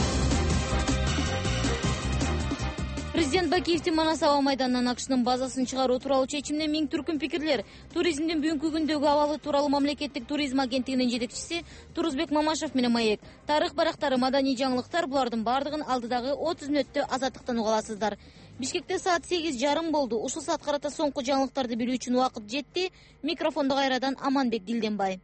Президент Бакиевдин Манас аба майданынан акшнын базасын чыгаруу тууралуу чечимине миң түркүм пикирлер. Туризмдин бүгүнкү күндөгү абалы тууралуу мамлекеттик туризм агенттигинин жетекчиси Турузбек Мамашев менен маек. Тарых барактары, маданий жаңылыктар, булардын бардыгын алдыдагы отуз мүнөттө Азаттыктан уга аласыздар. Бишкекте саат сегиз жарым болду. Ушул саат карата соңку жаңылыктарды билүү үчүн убакыт жетти. Микрофондо кайрадан Аманбек Дилденбай.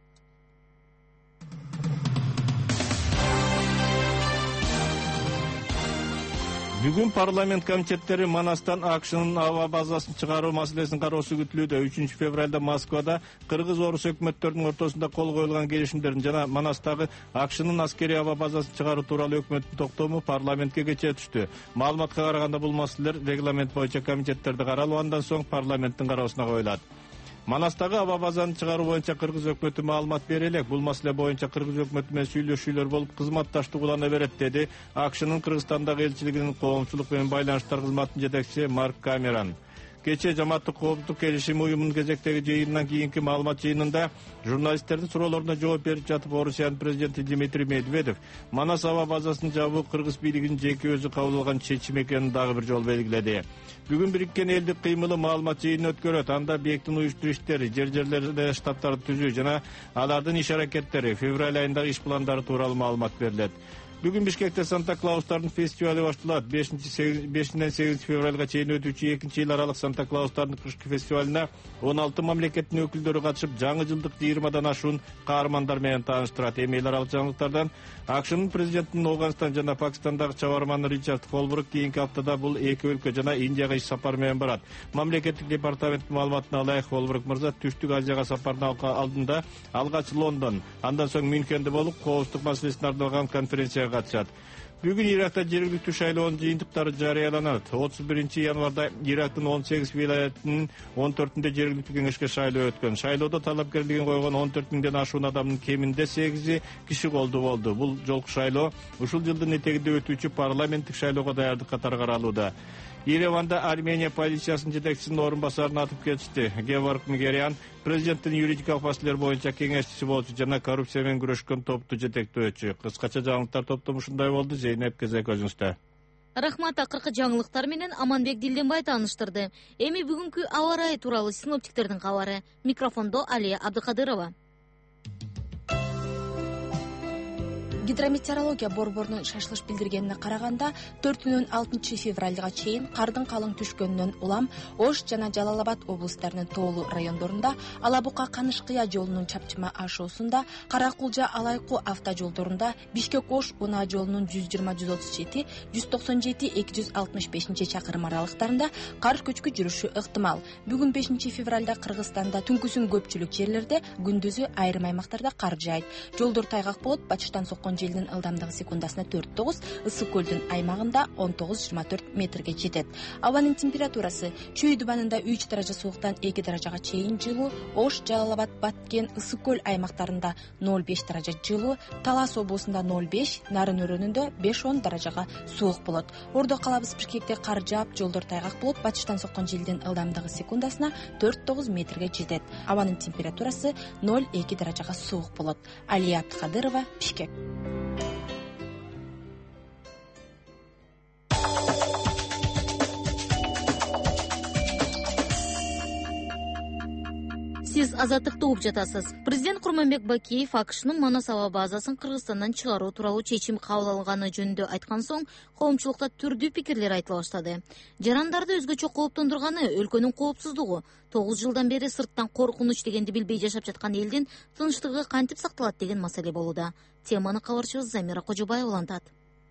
Бүгүн парламент комитеттери Манастан акшнын аба базасын чыгаруу маселесин кароосу күтүлүүдө. үчүнчү февралда Москвада кыргыз-орус өкмөттөрүнүн ортосунда кол коюлган келишимдердин жана Манастагы акшнын аскерий аба базасын чыгаруу тууралуу өкмөттүн токтому парламентке кечээ түштү. Маалыматка караганда бул маселелер регламент боюнча комитеттерде каралып, андан соң парламенттин кароосуна коюлат. Манастагы аба базаны чыгаруу боюнча кыргыз өкмөтү маалымат бере элек. Бул маселе боюнча кыргыз өкмөтү менен сүйлөшүүлөр болуп, кызматташтык улана берет, деди акшнын Кыргызстандагы элчилигинин коомчулук менен байланыштар кызматынын жетекчиси Марк Камеран. Кечээ жамааттык коомдук келишим уюмунун кезектеги жыйынынан кийинки маалымат жыйынында журналисттердин суроолоруна жооп берип жатып, Орусиянын президенти Дмитрий Медведев Манас аба базасын жабуу кыргыз бийлигинин жеке өзү кабыл алган чечим экенин дагы бир жолу белгиледи. Бүгүн бириккен элдик кыймылы маалымат жыйынын өткөрөт. Анда объекттин уюштуруу иштери, жер жерлерде штабтарды түзүү жана алардын иш аракеттери, февраль айындагы иш пландары тууралуу маалымат берилет. Бүгүн Бишкекте Санта-Клаустардын фестивали башталат. бешинен сегизинчи февралга чейин өтүүчү экинчи эл аралык Санта-Клаустардын кышкы фестивалына он алты мамлекеттин өкүлдөрү катышып, жаңы жылдык жыйырмадан ашуун каармандар менен тааныштырат. Эми эл аралык жаңылыктардан акшнын президентинин Афганистан жана Пакистандагы чабарманы Ричард Холбрук кийинки аптада бул эки өлкө жана Индияга иш сапар менен барат. Мамлекеттик департаменттин маалыматына ылайык, Холбрук мырза Түштүк Азияга сапардын алдында алгач Лондон, андан соң Мюнхенде болуп, коопсуздук маселесине арналган конференцияга катышат. Бүгүн Иракта жергиликтүү шайлоонун жыйынтыктары жарыяланат. отуз биринчи январда Ирактын он сегиз вилаятынын он төртүндө жергиликтүү кеңешке шайлоо өткөн. Шайлоодо талапкерлигин койгон он төрт миңден ашуун адамдын кеминде сегизи киши колду болду. Бул жолку шайлоо ушул жылдын этегинде өтүүчү парламенттик шайлоого даярдык катары каралууда. Ереванда Армения полициясынын жетекчисинин орун басарын атып кетишти. Геворг Мигерян президенттин юридикалык маселелер боюнча кеңешчиси болчу жана коррупция менен күрөшкөн топту жетектөөчү. Кыскача жаңылыктар топтому ушундай болду. Зейнеп, кезек өзүңүздө. Рахмат, акыркы жаңылыктар менен Аманбек Дилденбай тааныштырды. Эми бүгүнкү аба ырайы тууралуу синоптиктердин кабары. Микрофондо Алия Абдыкадырова. Гидрометеорология борборунун шашылыш билдиргенине караганда төртүнөн алтынчы февралга чейин кардын калың түшкөнүнөн улам Ош жана Жалал Абад облустарынын тоолуу райондорунда, Ала Бука Каныш-Кыя жолунун чапчыма ашуусунда, Кара Кулжа Алайку автожолдорунда, Бишкек Ош унаа жолунун жүз жыйырма жүз отуз жети, жүз токсон жети эки жүз алтымыш бешинчи чакырым аралыктарында кар көчкү жүрүшү ыктымал. Бүгүн бешинчи февралда Кыргызстанда түнкүсүн көпчүлүк жерлерде, күндүзү айрым аймактарда кар жаайт. Жолдор тайгак болот, бачыштан соккон желдин ылдамдыгы секундасына төрт тогуз, Ысык көлдүн аймагында он тогуз жыйырма төрт метрге жетет. Абанын температурасы Чүй дубанында үч даража сууктан эки даражага чейин жылуу, Ош, Жалал Абад, Баткен, Ысык көл аймактарында ноль беш даража жылуу, Талас облусунда ноль беш, Нарын өрөөнүндө беш он даражага суук болот. Ордо калабыз Бишкекте кар жаап, жолдор тайгак болот, бачыштан соккон желдин ылдамдыгы секундасына төрт тогуз метрге жетет. Абанын температурасы ноль эки даражага суук болот. Алия Абдыкадырова, Бишкек. Сиз Азаттыкты угуп жатасыз. Президент Курманбек Бакиев акшнын Манас аба базасын Кыргызстандан чыгаруу тууралуу чечим кабыл алганы жөнүндө айткан соң, коомчулукта түрдүү пикирлер айтыла баштады. Жарандарды өзгөчө кооптондурганы өлкөнүн коопсуздугу. тогуз жылдан бери сырттан коркунуч дегенди билбей жашап жаткан элдин тынчтыгы кантип сакталат деген маселе болууда. Теманы кабарчыбыз Замира Кожобаева улантат.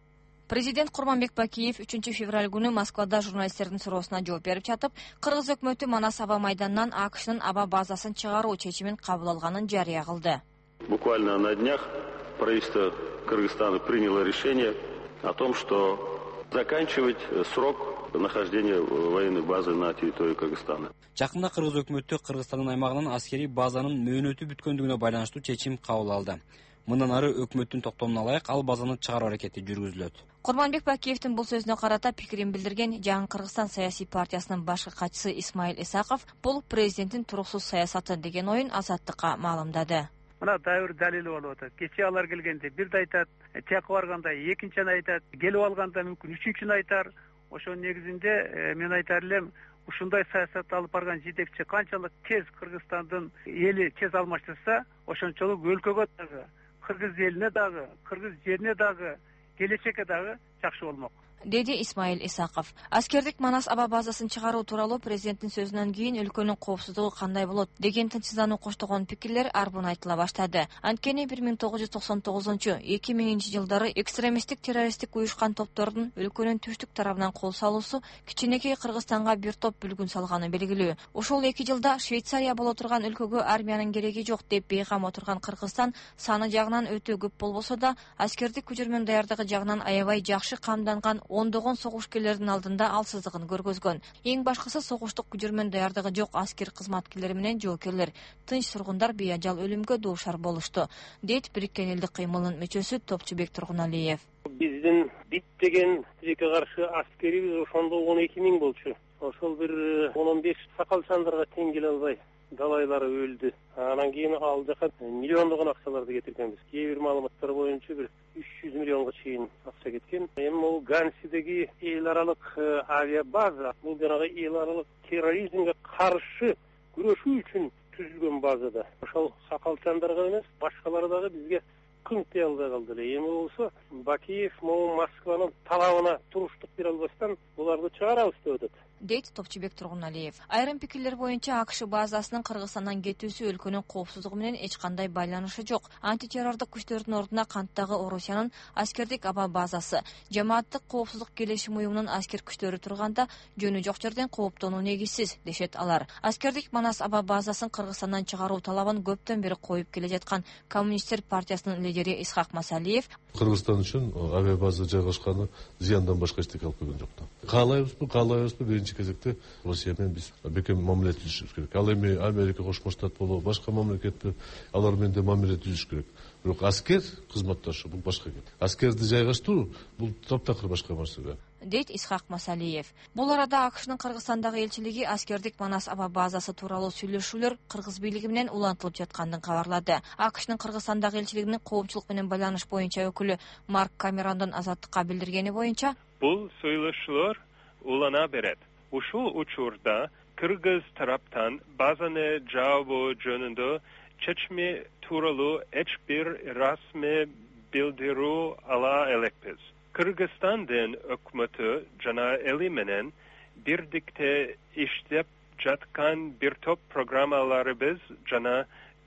Президент Курманбек Бакиев үчүнчү февраль күнү Москвада журналисттердин суроосуна жооп берип жатып, Кыргыз өкмөтү Манас аба майданынан АКШнын аба базасын чыгаруу чечимин кабыл алганын жарыя кылды. Буквально на днях правительство Кыргызстана приняло решение о том, что заканчивать срок нахождения военной базы на территории Кыргызстана. Жакында Кыргыз өкмөтү Кыргызстандын аймагынан аскери базанын мөөнөтү бүткөндүгүнө байланыштуу чечим кабыл алды. Мындан ары өкмөттүн токтомуна ылайык ал базаны чыгаруу аракети жүргүзүлөт. Курманбек Бакиевдин бул сөзүнө карата пикирин билдирген Жаңы Кыргызстан саясий партиясынын башкы катчысы Исмаил Исаков бул президенттин туруксуз саясаты деген оюн Азаттыкка маалымдады. Мына дайыр далили болуп атат. Кече алар келгенде бирди айтат, тияка барганда экинчини айтат, келип алганда мүмкүн үчүнчүнү айтар. Ошонун негизинде мен айтар элем, ушундай саясат алып барган жетекчи канчалык тез Кыргызстандын эли тез алмаштырса, ошончолук өлкөгө дагы, кыргыз элине дагы, кыргыз жерине дагы, келечекке дагы жакшы болмок, деди Исмаил Исаков. Аскердик Манас аба базасын чыгаруу тууралуу президенттин сөзүнөн кийин өлкөнүн коопсуздугу кандай болот деген тынчсыздануу коштогон пикирлер арбын айтыла баштады. Анткени бир миң тогуз жүз токсон тогузунчу эки миңинчи жылдары экстремисттик террористтик уюшкан топтордун өлкөнүн түштүк тарабынан кол салуусу кичинекей Кыргызстанга бир топ бүлгүн салганы белгилүү. Ошол эки жылда Швейцария боло турган өлкөгө армиянын кереги жок деп бейгам отурган Кыргызстан саны жагынан өтө көп болбосо да, аскердик күчөрмөн даярдыгы жагынан аябай жакшы камданган ондогон согушкерлердин алдында алсыздыгын көргөзгөн. Эң башкысы согуштук күчөрмөн даярдыгы жок аскер кызматкерлери менен жоокерлер, тынч сургундар бейажал өлүмгө дуушар болушту, дейт Бириккен элдик кыймылдын мүчөсү Топчубек Тургуналиев. Биздин бит деген тилекке каршы аскерибиз ошондо он эки миң болчу. Ошол бир он он беш сакалчандарга тең келе албай далайлары өлдү. Анан кийин ал жака миллиондогон акчаларды кетиргенбиз. Кээ бир маалыматтар боюнча бир үч жүз миллионго чейин акча кеткен. Эми бул Гансидеги эл аралык авиа база, бул жанагы эл аралык терроризмге каршы күрөшүү үчүн түзүлгөн базада. Ошол сакалчандарга эмес, башкалары дагы бизге кыңтый албай калды эле. Эми болсо Бакиев могу Москванын талабына туруштук бере албастан буларды чыгарабыз деп атат, дейт Топчубек Тургуналиев. Айрым пикирлер боюнча АКШ базасынын Кыргызстандан кетүүсү өлкөнүн коопсуздугу менен эч кандай байланышы жок. Антитеррордук күчтөрдүн ордуна канттагы Орусиянын аскердик аба базасы, жамааттык коопсуздук келишим уюмунун аскер күчтөрү турганда жөнү жок жерден кооптонуу негизсиз, дешет алар. Аскердик Манас аба базасын Кыргызстандан чыгаруу талабын көптөн бери коюп келе жаткан Коммунисттер партиясынын лидери Исхак Масалиев Кыргызстан үчүн авиабаза жайгашканы зыяндан башка эчтеке алып келген жок. Каалайбызбы, каалайбызбы, биринчи кезекте Россия менен биз бекем мамиле түзүшүбүз керек. Ал эми Америка Кошмо Штат болобу, башка мамлекеттер алар менен да мамиле түзүш керек. Бирок аскер кызматташы бул башка кет. Аскерди жайгаштыруу бул таптакыр башка маселе, дейт Исхак Масалиев. Бул арада АКШнын Кыргызстандагы элчилиги аскердик Манас аба базасы тууралуу сүйлөшүүлөр кыргыз бийлиги менен улантылып жаткандын кабарлады. АКШнын Кыргызстандагы элчилигинин коомчулук менен байланыш боюнча өкүлү Марк Камерондун Азаттыкка билдиргени боюнча, бул сүйлөшүүлөр улана берет. Ушул учурда кыргыз тараптан базаны жабуу жөнүндө чечими тууралуу эч бир расмий билдирүү ала элекпиз. Кыргызстандын өкмөтү жана эли менен бирдикте иштеп жаткан бир топ программаларыбыз жана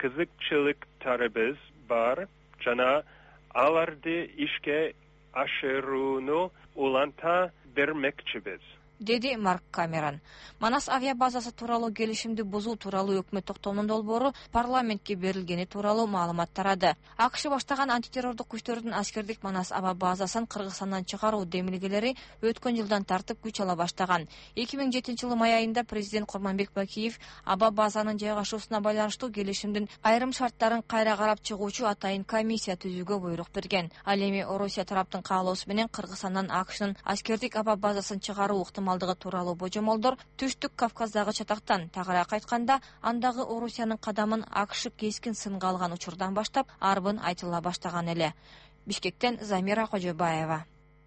кызыкчылыктарыбыз бар жана аларды ишке ашырууну уланта бермекчибиз, деди Марк Камерон. Манас авиа базасы тууралуу келишимди бузуу тууралуу өкмөт токтомунун долбоору парламентке берилгени тууралуу маалымат тарады. АКШ баштаган антитеррордук күчтөрдүн аскердик Манас аба базасын Кыргызстандан чыгаруу демилгелери өткөн жылдан тартып күч ала баштаган. эки миң жетинчи жылы май айында президент Курманбек Бакиев аба базанын жайгашуусуна байланыштуу келишимдин айрым шарттарын кайра карап чыгуучу атайын комиссия түзүүгө буйрук берген. Ал эми Орусия тараптын каалоосу менен Кыргызстандан АКШнын аскердик аба базасын чыгаруу ыктымалдыгы тууралуу божомолдор Түштүк Кавказдагы чатактан тагыраак айтканда андагы Орусиянын кадамын АКШ кескин сынга алган учурдан баштап арбын айтыла баштаган эле. Бишкектен Замира Кожобаева.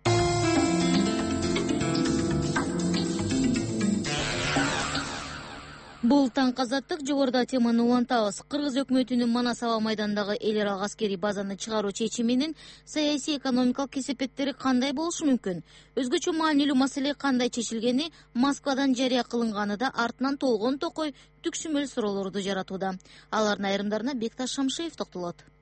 Бул таң Азаттык, жогоруда теманы улантабыз. Кыргыз өкмөтүнүн Манас аба майдандагы эл аралык аскерий базаны чыгаруу чечиминин саясий экономикалык кесепеттери кандай болушу мүмкүн? Өзгөчө маанилүү маселе кандай чечилгени Москвадан жарыя кылынганы да артынан толгон токой түкшүмөл суроолорду жаратууда. Алардын айрымдарына Бекташ Шамшиев токтолот.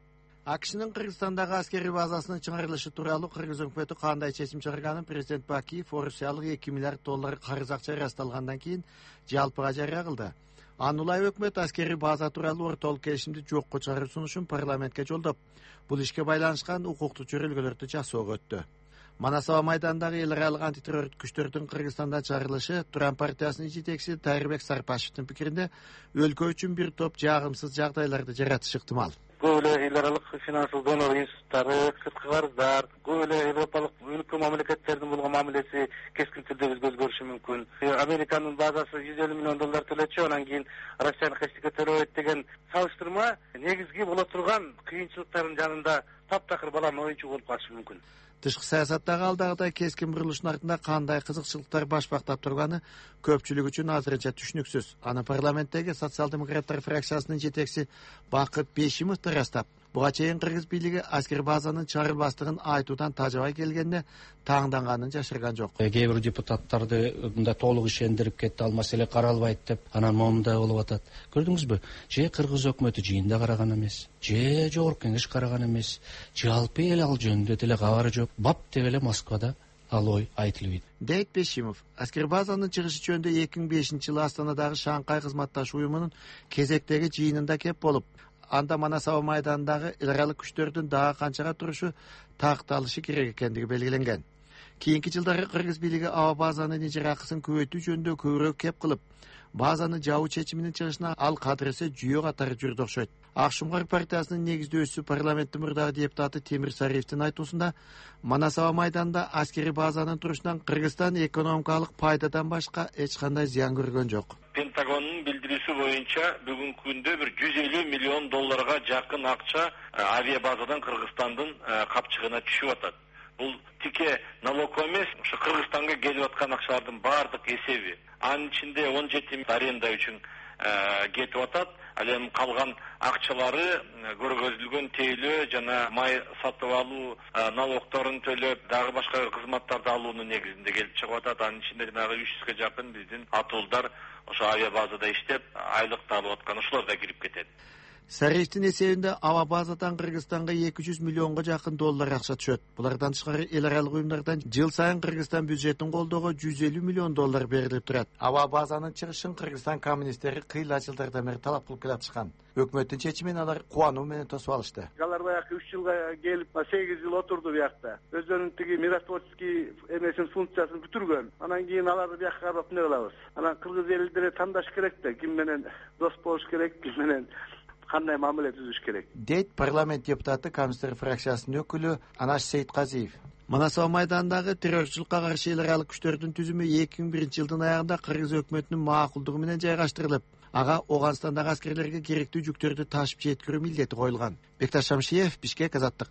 акшнын Кыргызстандагы аскерий базасынын чыгарылышы тууралуу кыргыз өкмөтү кандай чечим чыгарганын президент Бакиев орусиялык эки миллиард доллар карыз акча ырасталгандан кийин жалпыга жарыя кылды. Анын улай өкмөт аскерий база тууралуу ортолук келишимди жокко чыгаруу сунушун парламентке жолдоп, бул ишке байланышкан укуктук чөрөлгөлөрдү жасоого өттү. Манас аба майданындагы эл аралык антитеррорист күчтөрдүн Кыргызстанда чыгарылышы Туран партиясынын жетекчиси Тайырбек Сарпашевдин пикиринде өлкө үчүн бир топ жагымсыз жагдайларды жаратышы ыктымал. Көп эле эл аралык финансылык донор институттары, сырткы карыздар, көп эле европалык өлкө мамлекеттердин болгон мамилеси кескин түрдө бизге өзгөрүшү мүмкүн. Американын базасы жүз элүү миллион доллар төлөчү, анан кийин Россиянын эчтеке төлөбөйт деген салыштырма негизги боло турган кыйынчылыктардын жанында таптакыр баланын оюнчугу болуп калышы мүмкүн. Тышкы саясаттагы алдагыдай кескин бурулуштун артында кандай кызыкчылыктар башпактап турганы көпчүлүк үчүн азырынча түшүнүксүз. Аны парламенттеги социал-демократтар фракциясынын жетекчиси Бакыт Бешимов ырастап, буга чейин кыргыз бийлиги аскер базанын чыгарылбастыгын айтуудан тажабай келгенде таңданганын жашырган жок. Кээ бир депутаттарды мындай толук ишендирип кетти, ал маселе каралбайт деп, анан момундай болуп атат. Көрдүңүзбү? Же кыргыз өкмөтү жыйында караган эмес, же жогорку кеңеш караган эмес, жалпы эл ал жөнүндө деле кабары жок. Бап деп эле Москвада ал ой айтылбайт. Дейт Бешимов, аскер базанын чыгышы жөнүндө эки миң бешинчи жылы Астанадагы Шанхай кызматташ уюмунун кезектеги жыйынында кеп болуп, анда Манас аба майданындагы эл аралык күчтөрдүн дагы канчага турушу такталышы керек экендиги белгиленген. Кийинки жылдары кыргыз бийлиги аба базанын ижара акысын көбөйтүү жөнүндө көбүрөөк кеп кылып, базаны жабуу чечиминин чыгышына ал кадыресе жүйө катары жүрдү окшойт. Ак Шуңгар партиясынын негиздөөчүсү парламенттин мурдагы депутаты Темир Сариевдин айтуусунда, Манас аба майданында аскерий базанын турушунан Кыргызстан экономикалык пайдадан башка эч кандай зыян көргөн жок. Пентагонун билдирүүсү боюнча бүгүнкү күндө бир жүз элүү миллион долларга жакын акча авиа базадан Кыргызстандын капчыгына түшүп атат. Бул тике налог эмес, ушу Кыргызстанга келип аткан акчалардын баардык эсеби. Анын ичинде он жети аренда үчүн кетип атат. Ал эми калган акчалары көргөзүлгөн тейлөө жана май сатып алуу налогторун төлөп, дагы башка кызматтарды алуунун негизинде келип чыгып атат. Анын ичинде жанагы үч жүзгө жакын биздин атуулдар ошо авиа базада иштеп, айлыкты алып аткан ушулар да кирип кетет. Сариевдин эсебинде аба базадан Кыргызстанга эки жүз миллионго жакын доллар акча түшөт. Булардан тышкары эл аралык уюмдардан жыл сайын Кыргызстан бюджетин колдоого жүз элүү миллион доллар берилип турат. Аба базанын чыгышын Кыргызстан коммунисттери кыйла жылдардан бери талап кылып келатышкан. Өкмөттүн чечимин алар кубануу менен тосуп алышты. Алар баягы үч жылга келип, сегиз жыл отурду буякта. Өздөрүнүн тиги миротворческий эмесин функциясын бүтүргөн. Анан кийин аларды буякка карап эмне кылабыз? Анан кыргыз элдери тандаш керек да, ким менен дос болуш керек, ким менен кандай мамиле түзүш керек. Дейт парламент депутаты коммунисттер фракциясынын өкүлү Анаш Сейитказиев. Манас аба майданындагы террорчулукка каршы эл аралык күчтөрдүн түзүмү эки миң биринчи жылдын аягында кыргыз өкмөтүнүн макулдугу менен жайгаштырылып, ага Оганстандагы аскерлерге керектүү жүктөрдү ташып жеткирүү милдети коюлган. Бекташ Шамшиев, Бишкек, Азаттык.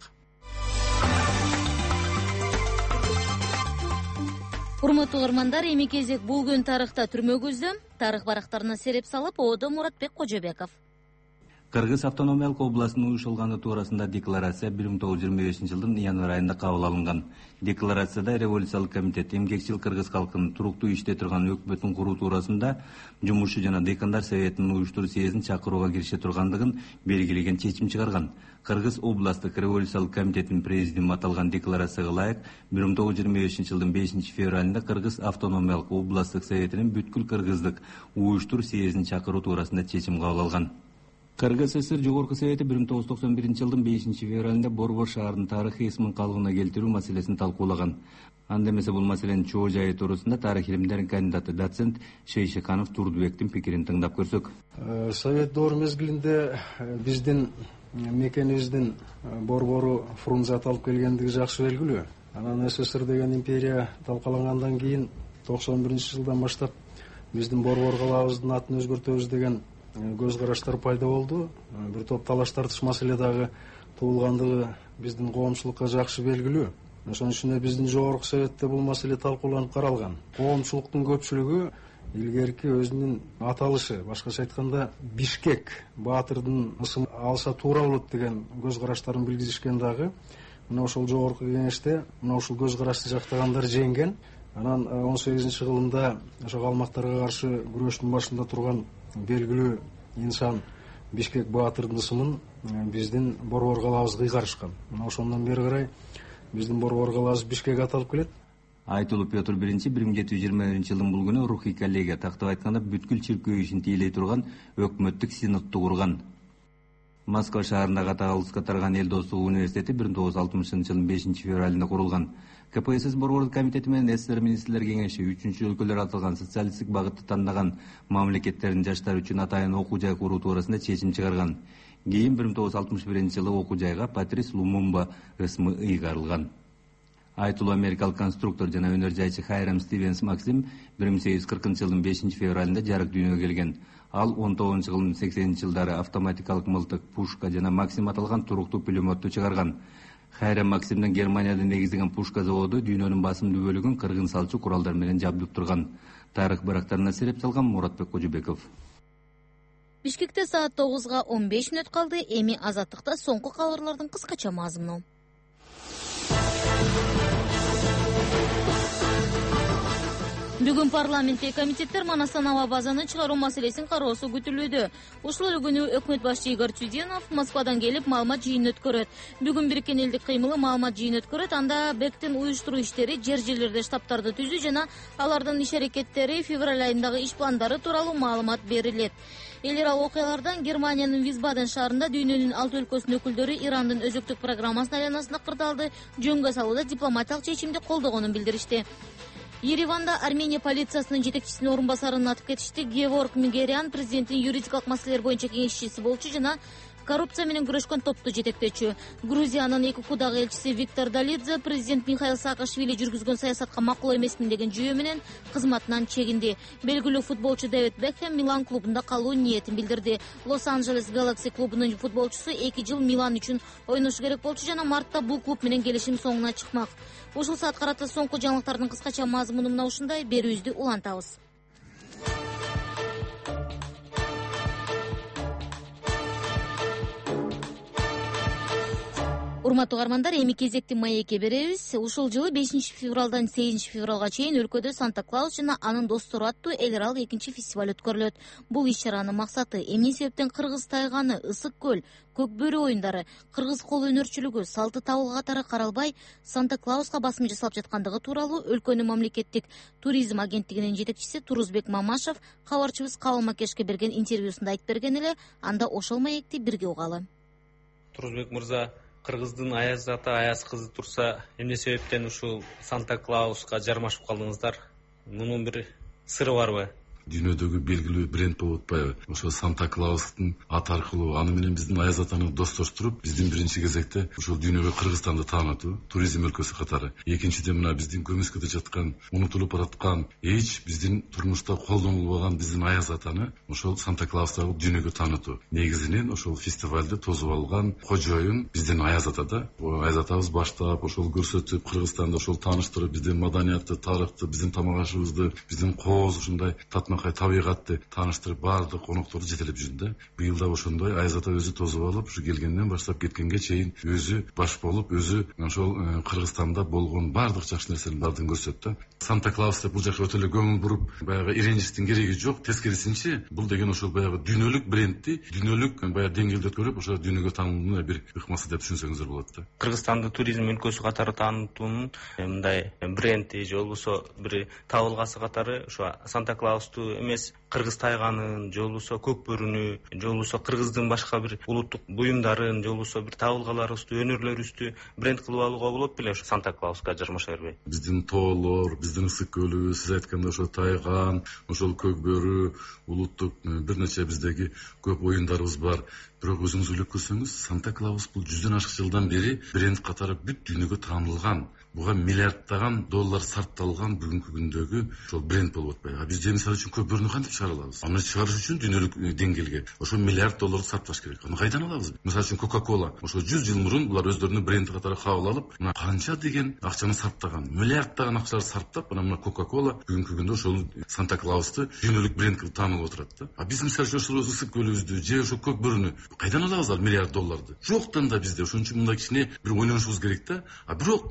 Урматтуу угармандар, эми кезек бул күн тарыхта түрмөгүздө. Тарых барактарына сереп салып, Оодо Муратбек Кожобеков. Кыргыз автономиялык областынын уюштурулганы туурасында декларация бир миң тогуз жүз жыйырма бешинчи жылдын январь айында кабыл алынган. Декларацияда революциялык комитет эмгекчил кыргыз калкынын туруктуу иште турган өкмөтүн куруу туурасында жумушчу жана дыйкандар советинин уюштуруу съездин чакырууга кирише тургандыгын белгилеген чечим чыгарган. Кыргыз областтык революциялык комитетинин президиуму аталган декларацияга ылайык бир миң тогуз жүз жыйырма бешинчи жылдын бешинчи февралында Кыргыз автономиялык областтык советинин бүткүл кыргыздык уюштуруу съездин чакыруу туурасында чечим кабыл алган. Кыргыз ССР Жогорку Совети бир миң тогуз жүз токсон биринчи жылдын бешинчи февралында Борбор шаарынын тарыхый исмин калыбына келтирүү маселесин талкуулаган. Анда эмесе бул маселенин чоо жайы туурасында тарых илимдеринин кандидаты доцент Шейшеканов Турдубектин пикирин тыңдап көрсөк. Совет доор мезгилинде биздин мекенибиздин борбору Фрунзе аталып келгендиги жакшы белгилүү. Анан СССР деген империя талкалангандан кийин токсон биринчи жылдан баштап биздин борбор калабыбыздын атын өзгөртөбүз деген көз караштар пайда болду. Бир топ талаш тартыш маселе дагы туулгандыгы биздин коомчулукка жакшы белгилүү. Ошон үчүн биздин жогорку советте бул маселе талкууланып каралган. Коомчулуктун көпчүлүгү илгерки өзүнүн аталышы, башкача айтканда Бишкек баатырдын ысымын алса туура болот деген көз караштарын билгизишкен дагы. Мына ошол жогорку кеңеште мына ушул көз карашты жактагандар жеңген. Анан он сегизинчи кылымда ошо калмактарга каршы күрөштүн башында турган белгилүү инсан Бишкек баатырдын ысымын биздин борбор калаабызга ыйгарышкан. Мына ошондон бери карай биздин борбор калаабыз Бишкек аталып келет. Айтулуу Петр биринчи бир миң жети жүз жыйырма биринчи жылдын бул күнү рухий коллегия, тактап айтканда бүткүл чиркөө ишин тейлей турган өкмөттүк синодду курган. Москва шаарындагы Атагалыска тарган Эл достугу университети бир миң тогуз жүз алтымышынчы жылдын бешинчи февралында курулган. КПСС борбордук комитети менен СССР министрлер кеңеши үчүнчү өлкөлөр аталган социалисттик багытты тандаган мамлекеттердин жаштары үчүн атайын окуу жай куруу туурасында чечим чыгарган. Кийин бир миң тогуз жүз алтымыш биринчи жылы окуу жайга Патрис Лумумба ысмы ыйгарылган. Айтулуу америкалык конструктор жана өнөр жайчы Хайрам Стивенс Максим бир миң сегиз жүз кыркынчы жылдын бешинчи февралында жарык дүйнөгө келген. Ал он тогузунчу жылдын сексенинчи жылдары автоматикалык мылтык, пушка жана Максим аталган туруктуу пулеметту чыгарган. Хайрам Максимдин Германияда негизделген пушка заводу дүйнөнүн басымдуу бөлүгүн кыргын салчу куралдар менен жабдып турган. Тарых барактарына сереп салган Муратбек Кожубеков. Бишкекте саат тогузга он беш мүнөт калды. Эми азаттыкта соңку кабарлардын кыскача мазмуну. Бүгүн парламенттеги комитеттер Манастан аба базаны чыгаруу маселесин кароосу күтүлүүдө. Ушул эле күнү өкмөт башчы Игорь Тюденов Москвадан келип маалымат жыйынын өткөрөт. Бүгүн Бириккен элдик кыймылы маалымат жыйынын өткөрөт. Анда БЭКтин уюштуруу иштери, жер жерлерде штабтарды түзүү жана алардын иш аракеттери, февраль айындагы иш пландары тууралуу маалымат берилет. Эл аралык окуялардан Германиянын Висбаден шаарында дүйнөнүн алты өлкөсүнүн өкүлдөрү Ирандын өзөктүк программасынын айланасында кырдаалды жөнгө салууда дипломатиялык чечимди колдогонун билдиришти. Ереванда Армения полициясынын жетекчисинин орун басарын атып кетишти. Геворг Мигерян президенттин юридикалык маселелер боюнча кеңешчиси болчу жана коррупция менен күрөшкөн топту жетектөөчү. Грузиянын эки кудагы элчиси Виктор Далидзе президент Михаил Саакашвили жүргүзгөн саясатка макул эмесмин деген жүйө менен кызматынан чегинди. Белгилүү футболчу Дэвид Бекхэм Милан клубунда калуу ниетин билдирди. Лос-Анджелес Galaxy клубунун футболчусу эки жыл Милан үчүн ойношу керек болчу жана мартта бул клуб менен келишим соңуна чыкмак. Ушул саат карата соңку жаңылыктардын кыскача мазмуну мына ушундай. Берүүбүздү улантабыз. Урматтуу угармандар, эми кезекти маекке беребиз. Ушул жылы бешинчи февралдан сегизинчи февралга чейин өлкөдө Санта Клаус жана анын достору аттуу эл аралык экинчи фестиваль өткөрүлөт. Бул иш-чаранын максаты эмне себептен Кыргыз тайганы, Ысык көл, Көк бөрү оюндары, кыргыз кол өнөрчүлүгү, салты табыл катары каралбай Санта Клауска басым жасалып жаткандыгы тууралуу өлкөнүн мамлекеттик туризм агенттигинин жетекчиси Турузбек Мамашев кабарчыбыз Кабыл Макешке берген интервьюсунда айтып берген эле. Анда ошол маекти бирге угалы. Турузбек мырза, кыргыздын аяз аты аяз кызы турса, эмне себептен ушул Санта Клауска жармашып калдыңыздар? Мунун бир сыры барбы? Дүйнөдөгү белгилүү бренд болуп атпайбы? Ошо Санта Клаустун аты аркылуу аны менен биздин аяз атаны достоштуруп, биздин биринчи кезекте ушул дүйнөгө Кыргызстанды таанытуу, туризм өлкөсү катары. Экинчиден мына биздин көмүскөдө жаткан, унутулуп бараткан, эч биздин турмушта колдонулбаган биздин аяз атаны ошол Санта Клауста дүйнөгө таанытуу. Негизинен ошол фестивалды тосуп алган кожоюн биздин аяз атада. Аяз атабыз баштап, ошол көрсөтүп, Кыргызстанды ошол тааныштырып, биздин маданиятты, тарыхты, биздин тамак ашыбызды, биздин кооз ушундай татмакай табигатты тааныштырып баардык конокторду жетелеп жүрдү. Быйыл да ошондой аяз ата өзү тосуп алып, ушу келгенден баштап кеткенге чейин өзү баш болуп, өзү ошол Кыргызстанда болгон баардык жакшы нерсенин баардыгын көрсөттү. Санта Клаус деп бул жака өтө эле көңүл буруп, баягы иреничтин кереги жок. Тескерисинче, бул деген ошол баягы дүйнөлүк брендти, дүйнөлүк баягы деңгээлде өткөрүп, ошо дүйнөгө таанылуунун бир ыкмасы деп түшүнсөңүздөр болот да. Кыргызстанды туризм өлкөсү катары таанытуунун мындай бренди же болбосо бир табылгасы катары ошо Санта Клаусту эмес, кыргыз тайганын, же болбосо көк бөрүнү, же болбосо кыргыздын башка бир улуттук буюмдарын, же болбосо бир табылгаларыбызды, өнөрлөрүбүздү бренд кылып алууга болот беле ошо Санта Клауска жармаша бербей? Биздин тоолор, биздин Ысык көлү, сиз айткандай ошо тайган, ошол көк бөрү, улуттук бир нече биздеги көп оюндарыбыз бар. Бирок өзүңүз ойлоп көрсөңүз, Санта Клаус бул жүздөн ашык жылдан бери бренд катары бүт дүйнөгө таанылган. Буга миллиарддаган доллар сарпталган бүгүнкү күндөгү ошол бренд болуп атпайбы? Биз мисалы үчүн көк бөрүнү кантип чыгара алабыз? Аны чыгарыш үчүн дүйнөлүк деңгээлге ошо миллиард долларды сарпташ керек. Аны кайдан алабыз? Мисалы үчүн Coca-Cola ошо жүз жыл мурун булар өздөрүнүн бренди катары кабыл алып, мына канча деген акчаны сарптаган, миллиарддаган акчаларды сарптап, мына Coca-Cola бүгүнкү күндө ошол Санта Клаусту дүйнөлүк бренд кылып таанылып отурат да. А биз мисалы үчүн ошол Ысык көлүбүздү же ошо көк бөрүнү кайдан алабыз ал миллиард долларды? Жоктан да бизде ошон үчүн мындай кичине бир ойлонушубуз керек да. А бирок ошо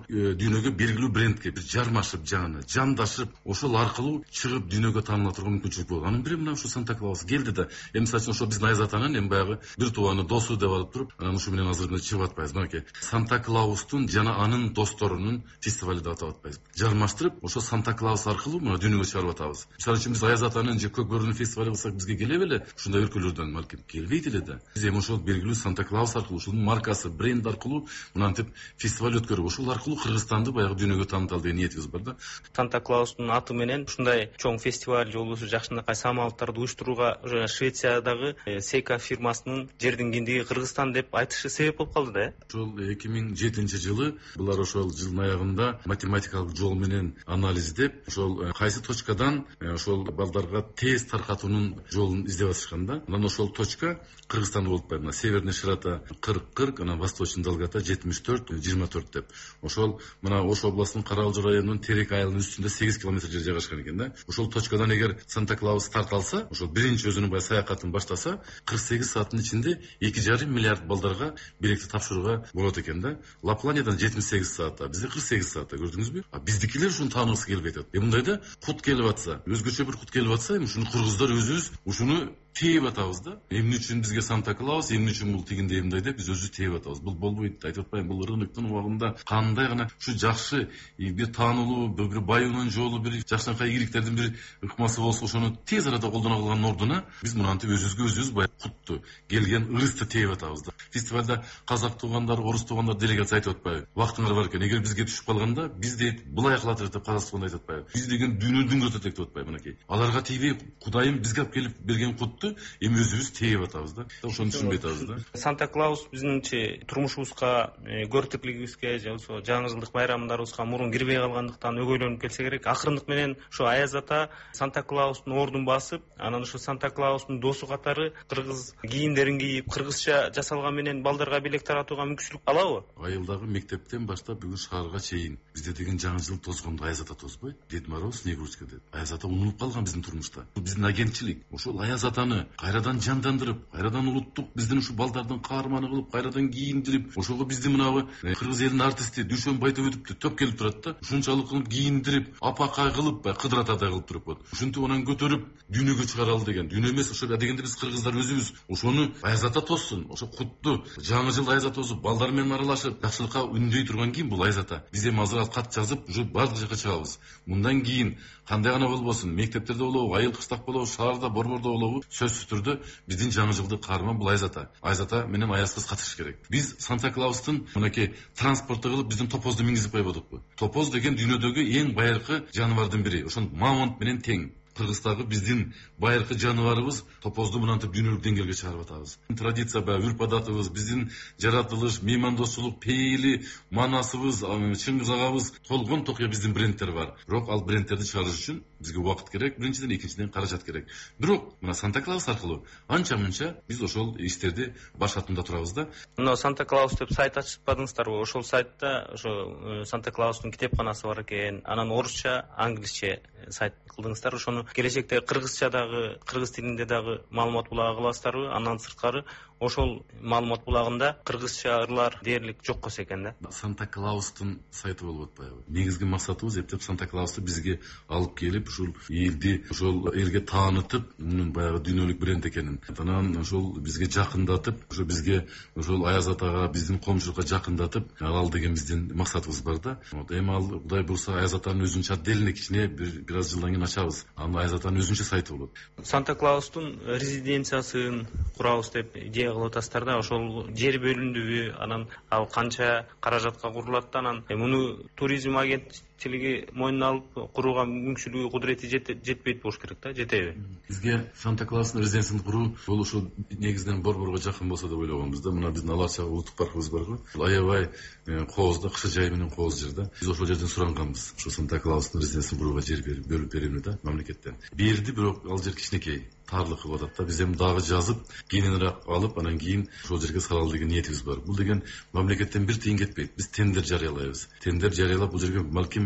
дүйнөгө белгилүү брендке бир жармашып жаңы жандашып ошол аркылуу чыгып дүйнөгө тааныла турган мүмкүнчүлүк болду. Анын бири мына ушу Санта Клаус келди да, эми мисалы үчүн ошо биздин Аязат анын эми баягы бир тууганы досу деп алып туруп, анан ушу менен азыр чыгып атпайбыз. Мынакей Санта Клаустун жана анын досторунун фестивали деп атап атпайбыз. Жармаштырып, ошо Санта Клаус аркылуу мына дүйнөгө чыгарып атабыз. Мисалы үчүн биз Аязат анын же Көк бөрүнүн фестивали кылсак бизге келе беле? Ушундай өлкөлөрдөн балким келбейт эле да. Биз эми ошол белгилүү Санта Клаус аркылуу, ушунун маркасы, бренд аркылуу мынантип фестиваль өткөрүп, ошол аркылуу Кыргызстанды баягы дүйнөгө тааныталы деген ниетибиз бар да. Санта Клаустун аты менен ушундай чоң фестиваль же болбосо жакшынакай самалыктарды уюштурууга Швециядагы Сейка фирмасынын жердин кендиги Кыргызстан деп айтышы себеп болуп калды да. Ошол эки миң жетинчи жылы булар ошол жылдын аягында математикалык жол менен анализдеп, ошол кайсы точкадан ошол балдарга тез таркатуунун жолун издеп атышканда, анан ошол точка Кыргызстанда болуп атпайбы. Мына Северный Ширата кырк кырк, анан Восточный Долгота жетимиш төрт жыйырма төрт деп. Ошол мына Ош областынын Караалжы районунун Терек айылынын үстүндө сегиз километр жер жайгашкан экен да. Ошол точкадан эгер Санта Клаус старт алса, ошол биринчи өзүнүн бай саякатын баштаса, кырк сегиз сааттын ичинде эки жарым миллиард балдарга билекти тапшырууга болот экен да. Лапланиядан жетимиш сегиз саатта, бизде кырк сегиз саатта, көрдүңүзбү? А биздикилер ушуну тааныбысы келбей атат. Эми мындайда кут келип атса, өзгөчө бир кут келип атса, эми ушуну кыргыздар өзүбүз ушуну тээп атабыз да. Эмне үчүн бизге Санта Клаус, эмне үчүн бул тигиндей эмндай деп биз өзүбүз тээп атабыз. Бул болбойт, айтып атпайм, бул рыноктун убагында кандай гана ушу жакшы бир таанылуу, бир байуунун жолу, бир жакшынакай ийгиликтердин бир ыкмасы болсо, ошону тез арада колдоно алганын ордуна биз мынантип өзүбүзгө өзүбүз баягы кутту, келген ырысты тээп атабыз да. Фестивалда казак туугандар, орус туугандар делегация айтып атпайбы? Вактыңар бар экен, эгер бизге түшүп калганда, биз дейт булай кылат деп казакстанда айтып атпайбы? Биз деген дүйнөдүн көтөтөк деп атпайбы мынакей. Аларга тийбей, Кудайым бизге алып келип берген кутту эми өзүбүз тээп атабыз да. Ошону түшүнбөй атабыз да. Санта Клаус биздинчи турмушубузга, көртүклүгүбүзгө же болбосо жаңы жылдык байрамдарыбызга мурун кирбей калгандыктан өгөйлөнүп келсе керек. Акырындык менен ошо Аяз ата Санта Клаустун ордун басып, анан ошо Санта Клаустун досу катары кыргыз кийимдерин кийип, кыргызча жасалган менен балдарга белек таратууга мүмкүнчүлүк алабы? Айылдагы мектептен баштап бүгүн шаарга чейин бизде деген жаңы жыл тозгондо Аяз ата тозбойт. Дед Мороз, Снегурочка деп. Аяз ата унутуп калган биздин турмушта. Бул биздин агентчилик. Ошол Аяз атаны кайрадан жандандырып, кайрадан улуттук биздин ушу балдардын каарманы кылып, кайрадан кийиндирип, ошого биздин мынабы кыргыз элинин артисти Дүйшөн Байтөбөтовду төп келип турат да. Ушунчалык кылып кийиндирип, апакай кылып, кыдыратадай кылып туруп коет. Ушинтип анан көтөрүп дүйнөгө чыгаралы деген. Дүйнө эмес, ошо дегенде биз кыргыздар өзүбүз ошону Аяз ата тосsun, ошо кутту жаңы жыл Аяз ата тосуп, балдар менен аралашып, жакшылыкка үндөй турган ким бул Аяз ата. Биз эми азыр кат жазып, уже бардык жака чыгабыз. Мындан кийин кандай гана болбосун, мектептерде болобу, айыл кыштак болобу, шаарда, борбордо болобу, сөзсүз түрдө биздин жаңы жылды каарман бул Аяз ата. Аяз ата менен Аязсыз катышыш керек. Биз Санта Клаустун мынакей транспортто кылып биздин топозду мингизип койбодукпу? Топоз деген дүйнөдөгү эң байыркы жаныбардын бири. Ошон мамонт менен тең. Кыргыздагы биздин байыркы жаныбарыбыз топозду мынантип дүйнөлүк деңгээлге чыгарып атабыз. Традиция баягы үрп адатыбыз, биздин жаратылыш, меймандосчулук, пейили, манасыбыз, Чыңгыз агабыз толгон токуя биздин брендтер бар. Бирок ал брендтерди чыгарыш үчүн бизге убакыт керек, биринчиден, экинчиден каражат керек. Бирок мына Санта Клаус аркылуу анча-мынча биз ошол иштерди башатында турабыз да. Мына Санта Клаус деп сайт ачпадыңыздарбы? Ошол сайтта ошо Санта Клаустун китепканасы бар экен. Анан орусча, англисче сайт кылдыңыздар. Ошону келечекте кыргызча дагы, кыргыз тилинде дагы маалымат булагы кыласыздарбы? Андан сырткары ошол маалымат булагында кыргызча ырлар дээрлик жок болсо экен да. Санта Клаустун сайты болуп атпайбы? Негизги максатыбыз эптеп Санта Клаусту бизге алып келип, ушул элди ошол элге таанытып, мунун баягы дүйнөлүк бренд экенин, анан ошол бизге жакындатып, ошо бизге ошол Аяз атага, биздин коомчулукка жакындатып алалы деген биздин максатыбыз бар да. Вот эми ал Кудай буйрса Аяз атанын өзүнчө отдельный кичине бир аз жылдан кийин ачабыз. Анын Аяз атанын өзүнчө сайты болот. Санта Клаустун резиденциясын курабыз деп идея кылып атасыздар да. Ошол жер бөлүндүбү, анан ал канча каражатка курулат, анан муну туризм агенттиги мойнуна алып курууга мүмкүнчүлүгү, кудурети жетпейт болуш керек да, жетеби? Бизге Санта Клаустун резиденциясын куруу бул ошо негизинен борборго жакын болсо деп ойлогонбуз да. Мына биздин Аларча улуттук паркыбыз барбы? Аябай коозда, кышы жай менен кооз жер да. Биз ошол жерден суранганбыз. Ошо Санта Клаустун резиденциясын курууга жер берип, бөлүп беремби да мамлекеттен. Берди, бирок ал жер кичинекей. Тарлык кылып атат да. Биз эми дагы жазып, кененирээк алып, анан кийин ошол жерге салалы деген ниетибиз бар. Бул деген мамлекеттен бир тыйын кетпейт. Биз тендер жарыялайбыз. Тендер жарыялап бул жерге балким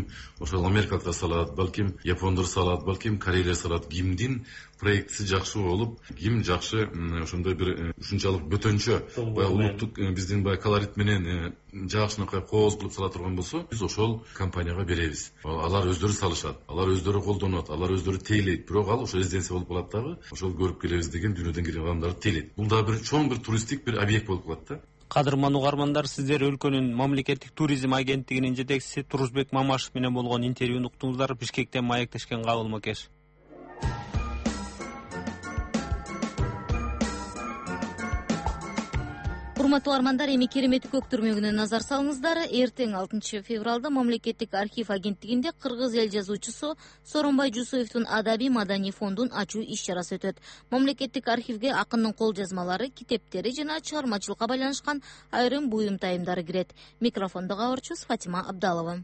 балким ошол америкалыктар салат, балким япондор салат, балким корейлер салат. Кимдин проектиси жакшы болуп, ким жакшы ошондой бир ушунчалык бөтөнчө баягы улуттук биздин баягы колорит менен жакшынакай кооз кылып сала турган болсо, биз ошол компанияга беребиз. Алар өздөрү салышат, алар өздөрү колдонот, алар өздөрү тейлейт. Бирок ал ошо резиденция болуп калат дагы, ошол көрүп келебиз деген дүйнөдөн келген адамдарды тейлейт. Бул да бир чоң бир туристтик бир объект болуп калат да. Кадырман угармандар, сиздер өлкөнүн мамлекеттик туризм агенттигинин жетекчиси Турузбек Мамашев менен болгон интервьюну уктуңуздар. Бишкектен маектешкен Кабыл Макеш. Урматтуу угармандар, эми керемети көктүрмөгүнө назар салыңыздар. Эртең алтынчы февралда мамлекеттик архив агенттигинде кыргыз эл жазуучусу Сооронбай Жусуевдин адабий маданий фондун ачуу иш-чарасы өтөт. Мамлекеттик архивге акындын кол жазмалары, китептери жана чыгармачылыкка байланышкан айрым буюм тайымдары кирет. Микрофондо кабарчыбыз Фатима Абдалова.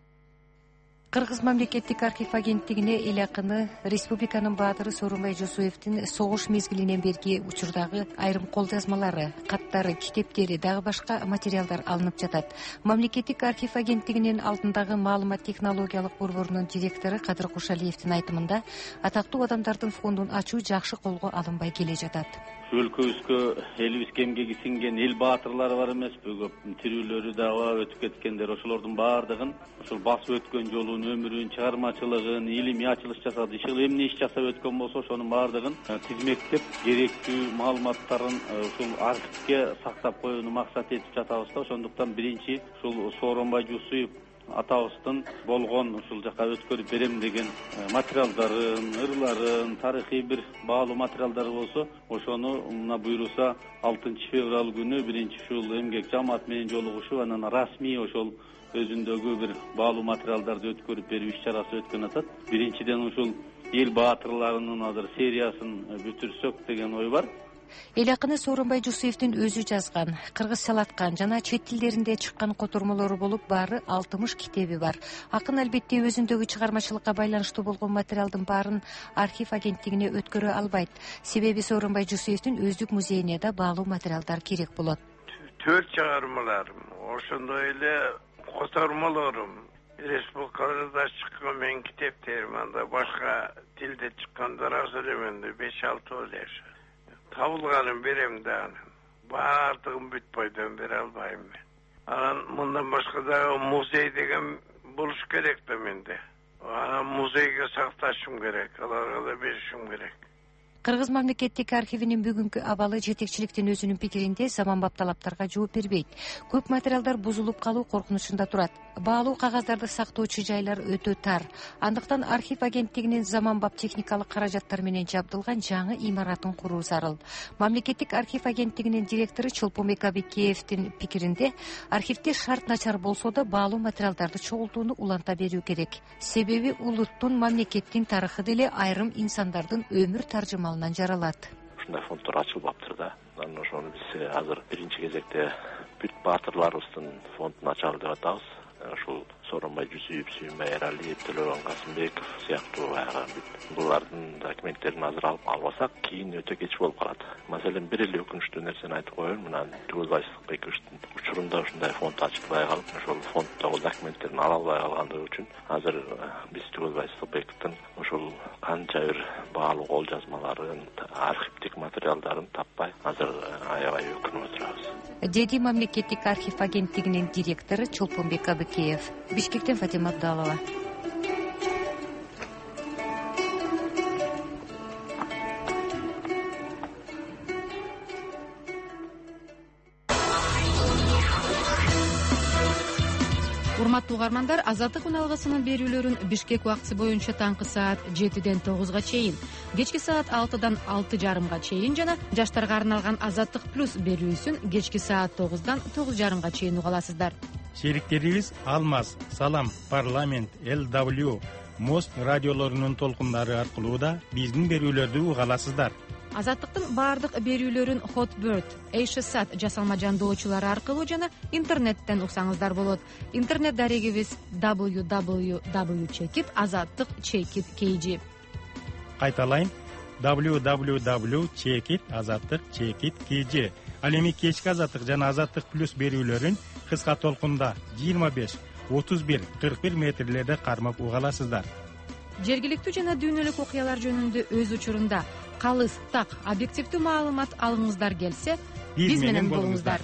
Кыргыз мамлекеттик архив агенттигине эл акыны республиканын баатыры Сооронбай Жусуевдин согуш мезгилинен берки учурдагы айрым кол жазмалары, каттары, китептери, дагы башка материалдар алынып жатат. Мамлекеттик архив агенттигинин алдындагы маалымат технологиялык борборунун директору Кадыр Кушалиевдин айтымында, атактуу адамдардын фондун ачуу жакшы колго алынбай келе жатат. Өлкөбүзгө, элибизге эмгеги сиңген эл баатырлары бар эмеспи? Көп тирүүлөрү дагы өтүп кеткендер. Ошолордун баардыгын ушул басып өткөн жолун, өмүрүн, чыгармачылыгын, илимий ачылыш жасады, иши эмне иш жасап өткөн болсо, ошонун баардыгын тизмектеп, керектүү маалыматтарын ушул архивге сактап коюуну максат этип жатабыз да. Ошондуктан биринчи ушул Сооронбай Жусуев атабыздын болгон ушул жака өткөрүп берем деген материалдарын, ырларын, тарыхый бир баалуу материалдары болсо, ошону мына буйруса алтынчы февраль күнү биринчи ушул эмгек жамаат менен жолугушуп, анан расмий ошол өзүндөгү бир баалуу материалдарды өткөрүп берүү иш-чарасы өткөн атат. Биринчиден ушул эл баатырларынын азыр сериясын бүтүрсөк деген ой бар. Эл акыны Сооронбай Жусуевдин өзү жазган, кыргызчалаткан жана чет тилдеринде чыккан котормолору болуп, баары алтымыш китеби бар. Акын албетте өзүндөгү чыгармачылыкка байланыштуу болгон материалдын баарын архив агенттигине өткөрө албайт. Себеби Сооронбай Жусуевдин өздүк музейине да баалуу материалдар керек болот. Төрт чыгармаларым, ошондой эле котормолорум, республикаларда чыккан менин китептерим, анда башка тилде чыккандар азыр эменде беш алты эле. Табылганын берем да, баардыгын бүт бойдон бере албайм мен. Анан мындан башка дагы музей деген болуш керек да менде. Анан музейге сакташым керек, аларга да беришим керек. Кыргыз мамлекеттик архивинин бүгүнкү абалы жетекчиликтин өзүнүн пикиринде заманбап талаптарга жооп бербейт. Көп материалдар бузулуп калуу коркунучунда турат. Баалуу кагаздарды сактоочу жайлар өтө тар. Андыктан архив агенттигинин заманбап техникалык каражаттар менен жабдылган жаңы имаратын куруу зарыл. Мамлекеттик архив агенттигинин директору Чолпонбек Абекеевдин пикиринде, архивде шарт начар болсо да баалуу материалдарды чогултууну уланта берүү керек. Себеби улуттун, мамлекеттин тарыхы деле айрым инсандардын өмүр таржымалынан жаралат. Ушундай фонддор ачылбаптыр да. Анан ошону биз азыр биринчи кезекте бүт баатырларыбыздын фондун ачалы деп атабыз. Ушул Сооронбай Жусуев, Сүйүнбай Эралиев, Төлөгөн Касымбеков сыяктуу булардын документтерин азыр алып албасак, кийин өтө кеч болуп калат. Маселен, бир эле өкүнүчтүү нерсени айтып коеюн. Мына Түгөлбай Сыдыкбековичтин учурунда ушундай фонд ачылбай калып, ошол фонддогу документтерин ала албай калгандыгы үчүн азыр биз Түгөлбай Сыдыкбековдун ошол канча бир баалуу кол жазмаларын, архивдик материалдарын таппай азыр аябай өкүнүп отурабыз. Деди мамлекеттик архив агенттигинин директору Чолпонбек Абекеев. Бишкектен Фатима Абдалова. Урматтуу угармандар, Азаттык үналгысынын берүүлөрүн Бишкек убактысы боюнча таңкы саат жетиден тогузга чейин, кечки саат алтыдан алты жарымга чейин жана жаштарга арналган Азаттык плюс берүүсүн кечки саат тогуздан тогуз жарымга чейин уга аласыздар. Шериктерибиз Алмаз, Салам, Парламент, эл дабл ю, Мост радиолорунун толкундары аркылуу да биздин берүүлөрдү уга аласыздар. Азаттыктын баардык берүүлөрүн Hotbird, Эйшсат жасалма жандоочулары аркылуу жана интернеттен уксаңыздар болот. Интернет дарегибиз дабл ю дабл ю дабл ю чекит азаттык чекит кей жи. Кайталайм, дабл ю дабл ю дабл ю чекит азаттык чекит кей жи. Ал эми кечки Азаттык жана Азаттык плюс берүүлөрүн кыска толкунда жыйырма беш, отуз бир кырк бир метрлерде кармап уга аласыздар. Жергиликтүү жана дүйнөлүк окуялар жөнүндө өз учурунда калыс, так, объективдүү маалымат алгыңыздар келсе, биз менен болуңуздар.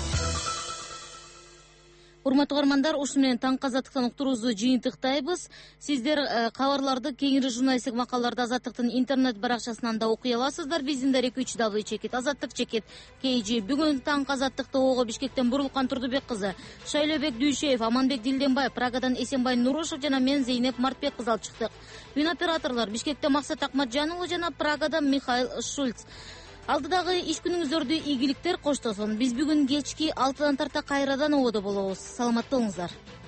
Урматтуу угармандар, ушу менен таңкы азаттыктан уктуруубузду жыйынтыктайбыз. Сиздер кабарларды, кеңири журналисттик макалаларды Азаттыктын интернет баракчасынан да окуй аласыздар. Биздин дарек үч дабл чекит азаттык чекит кей жи. Бүгүн таңкы азаттыкты ого Бишкектен Бурулкан Турдубек кызы, Шайлообек Дүйшеев, Аманбек Дилденбаев, Прагадан Эсенбай Нурушев жана мен Зейнеп Мартбек кызы алып чыктык. Үн операторлор Бишкекте Максат Акматжан уулу жана Прагадан Михаил Шульц. Алдыдагы иш күнүңүздөрдү ийгиликтер, коштосон. Биз бүгүн кечки алтыдан тарта кайрадан ободо болобуз. Саламатта болуңуздар.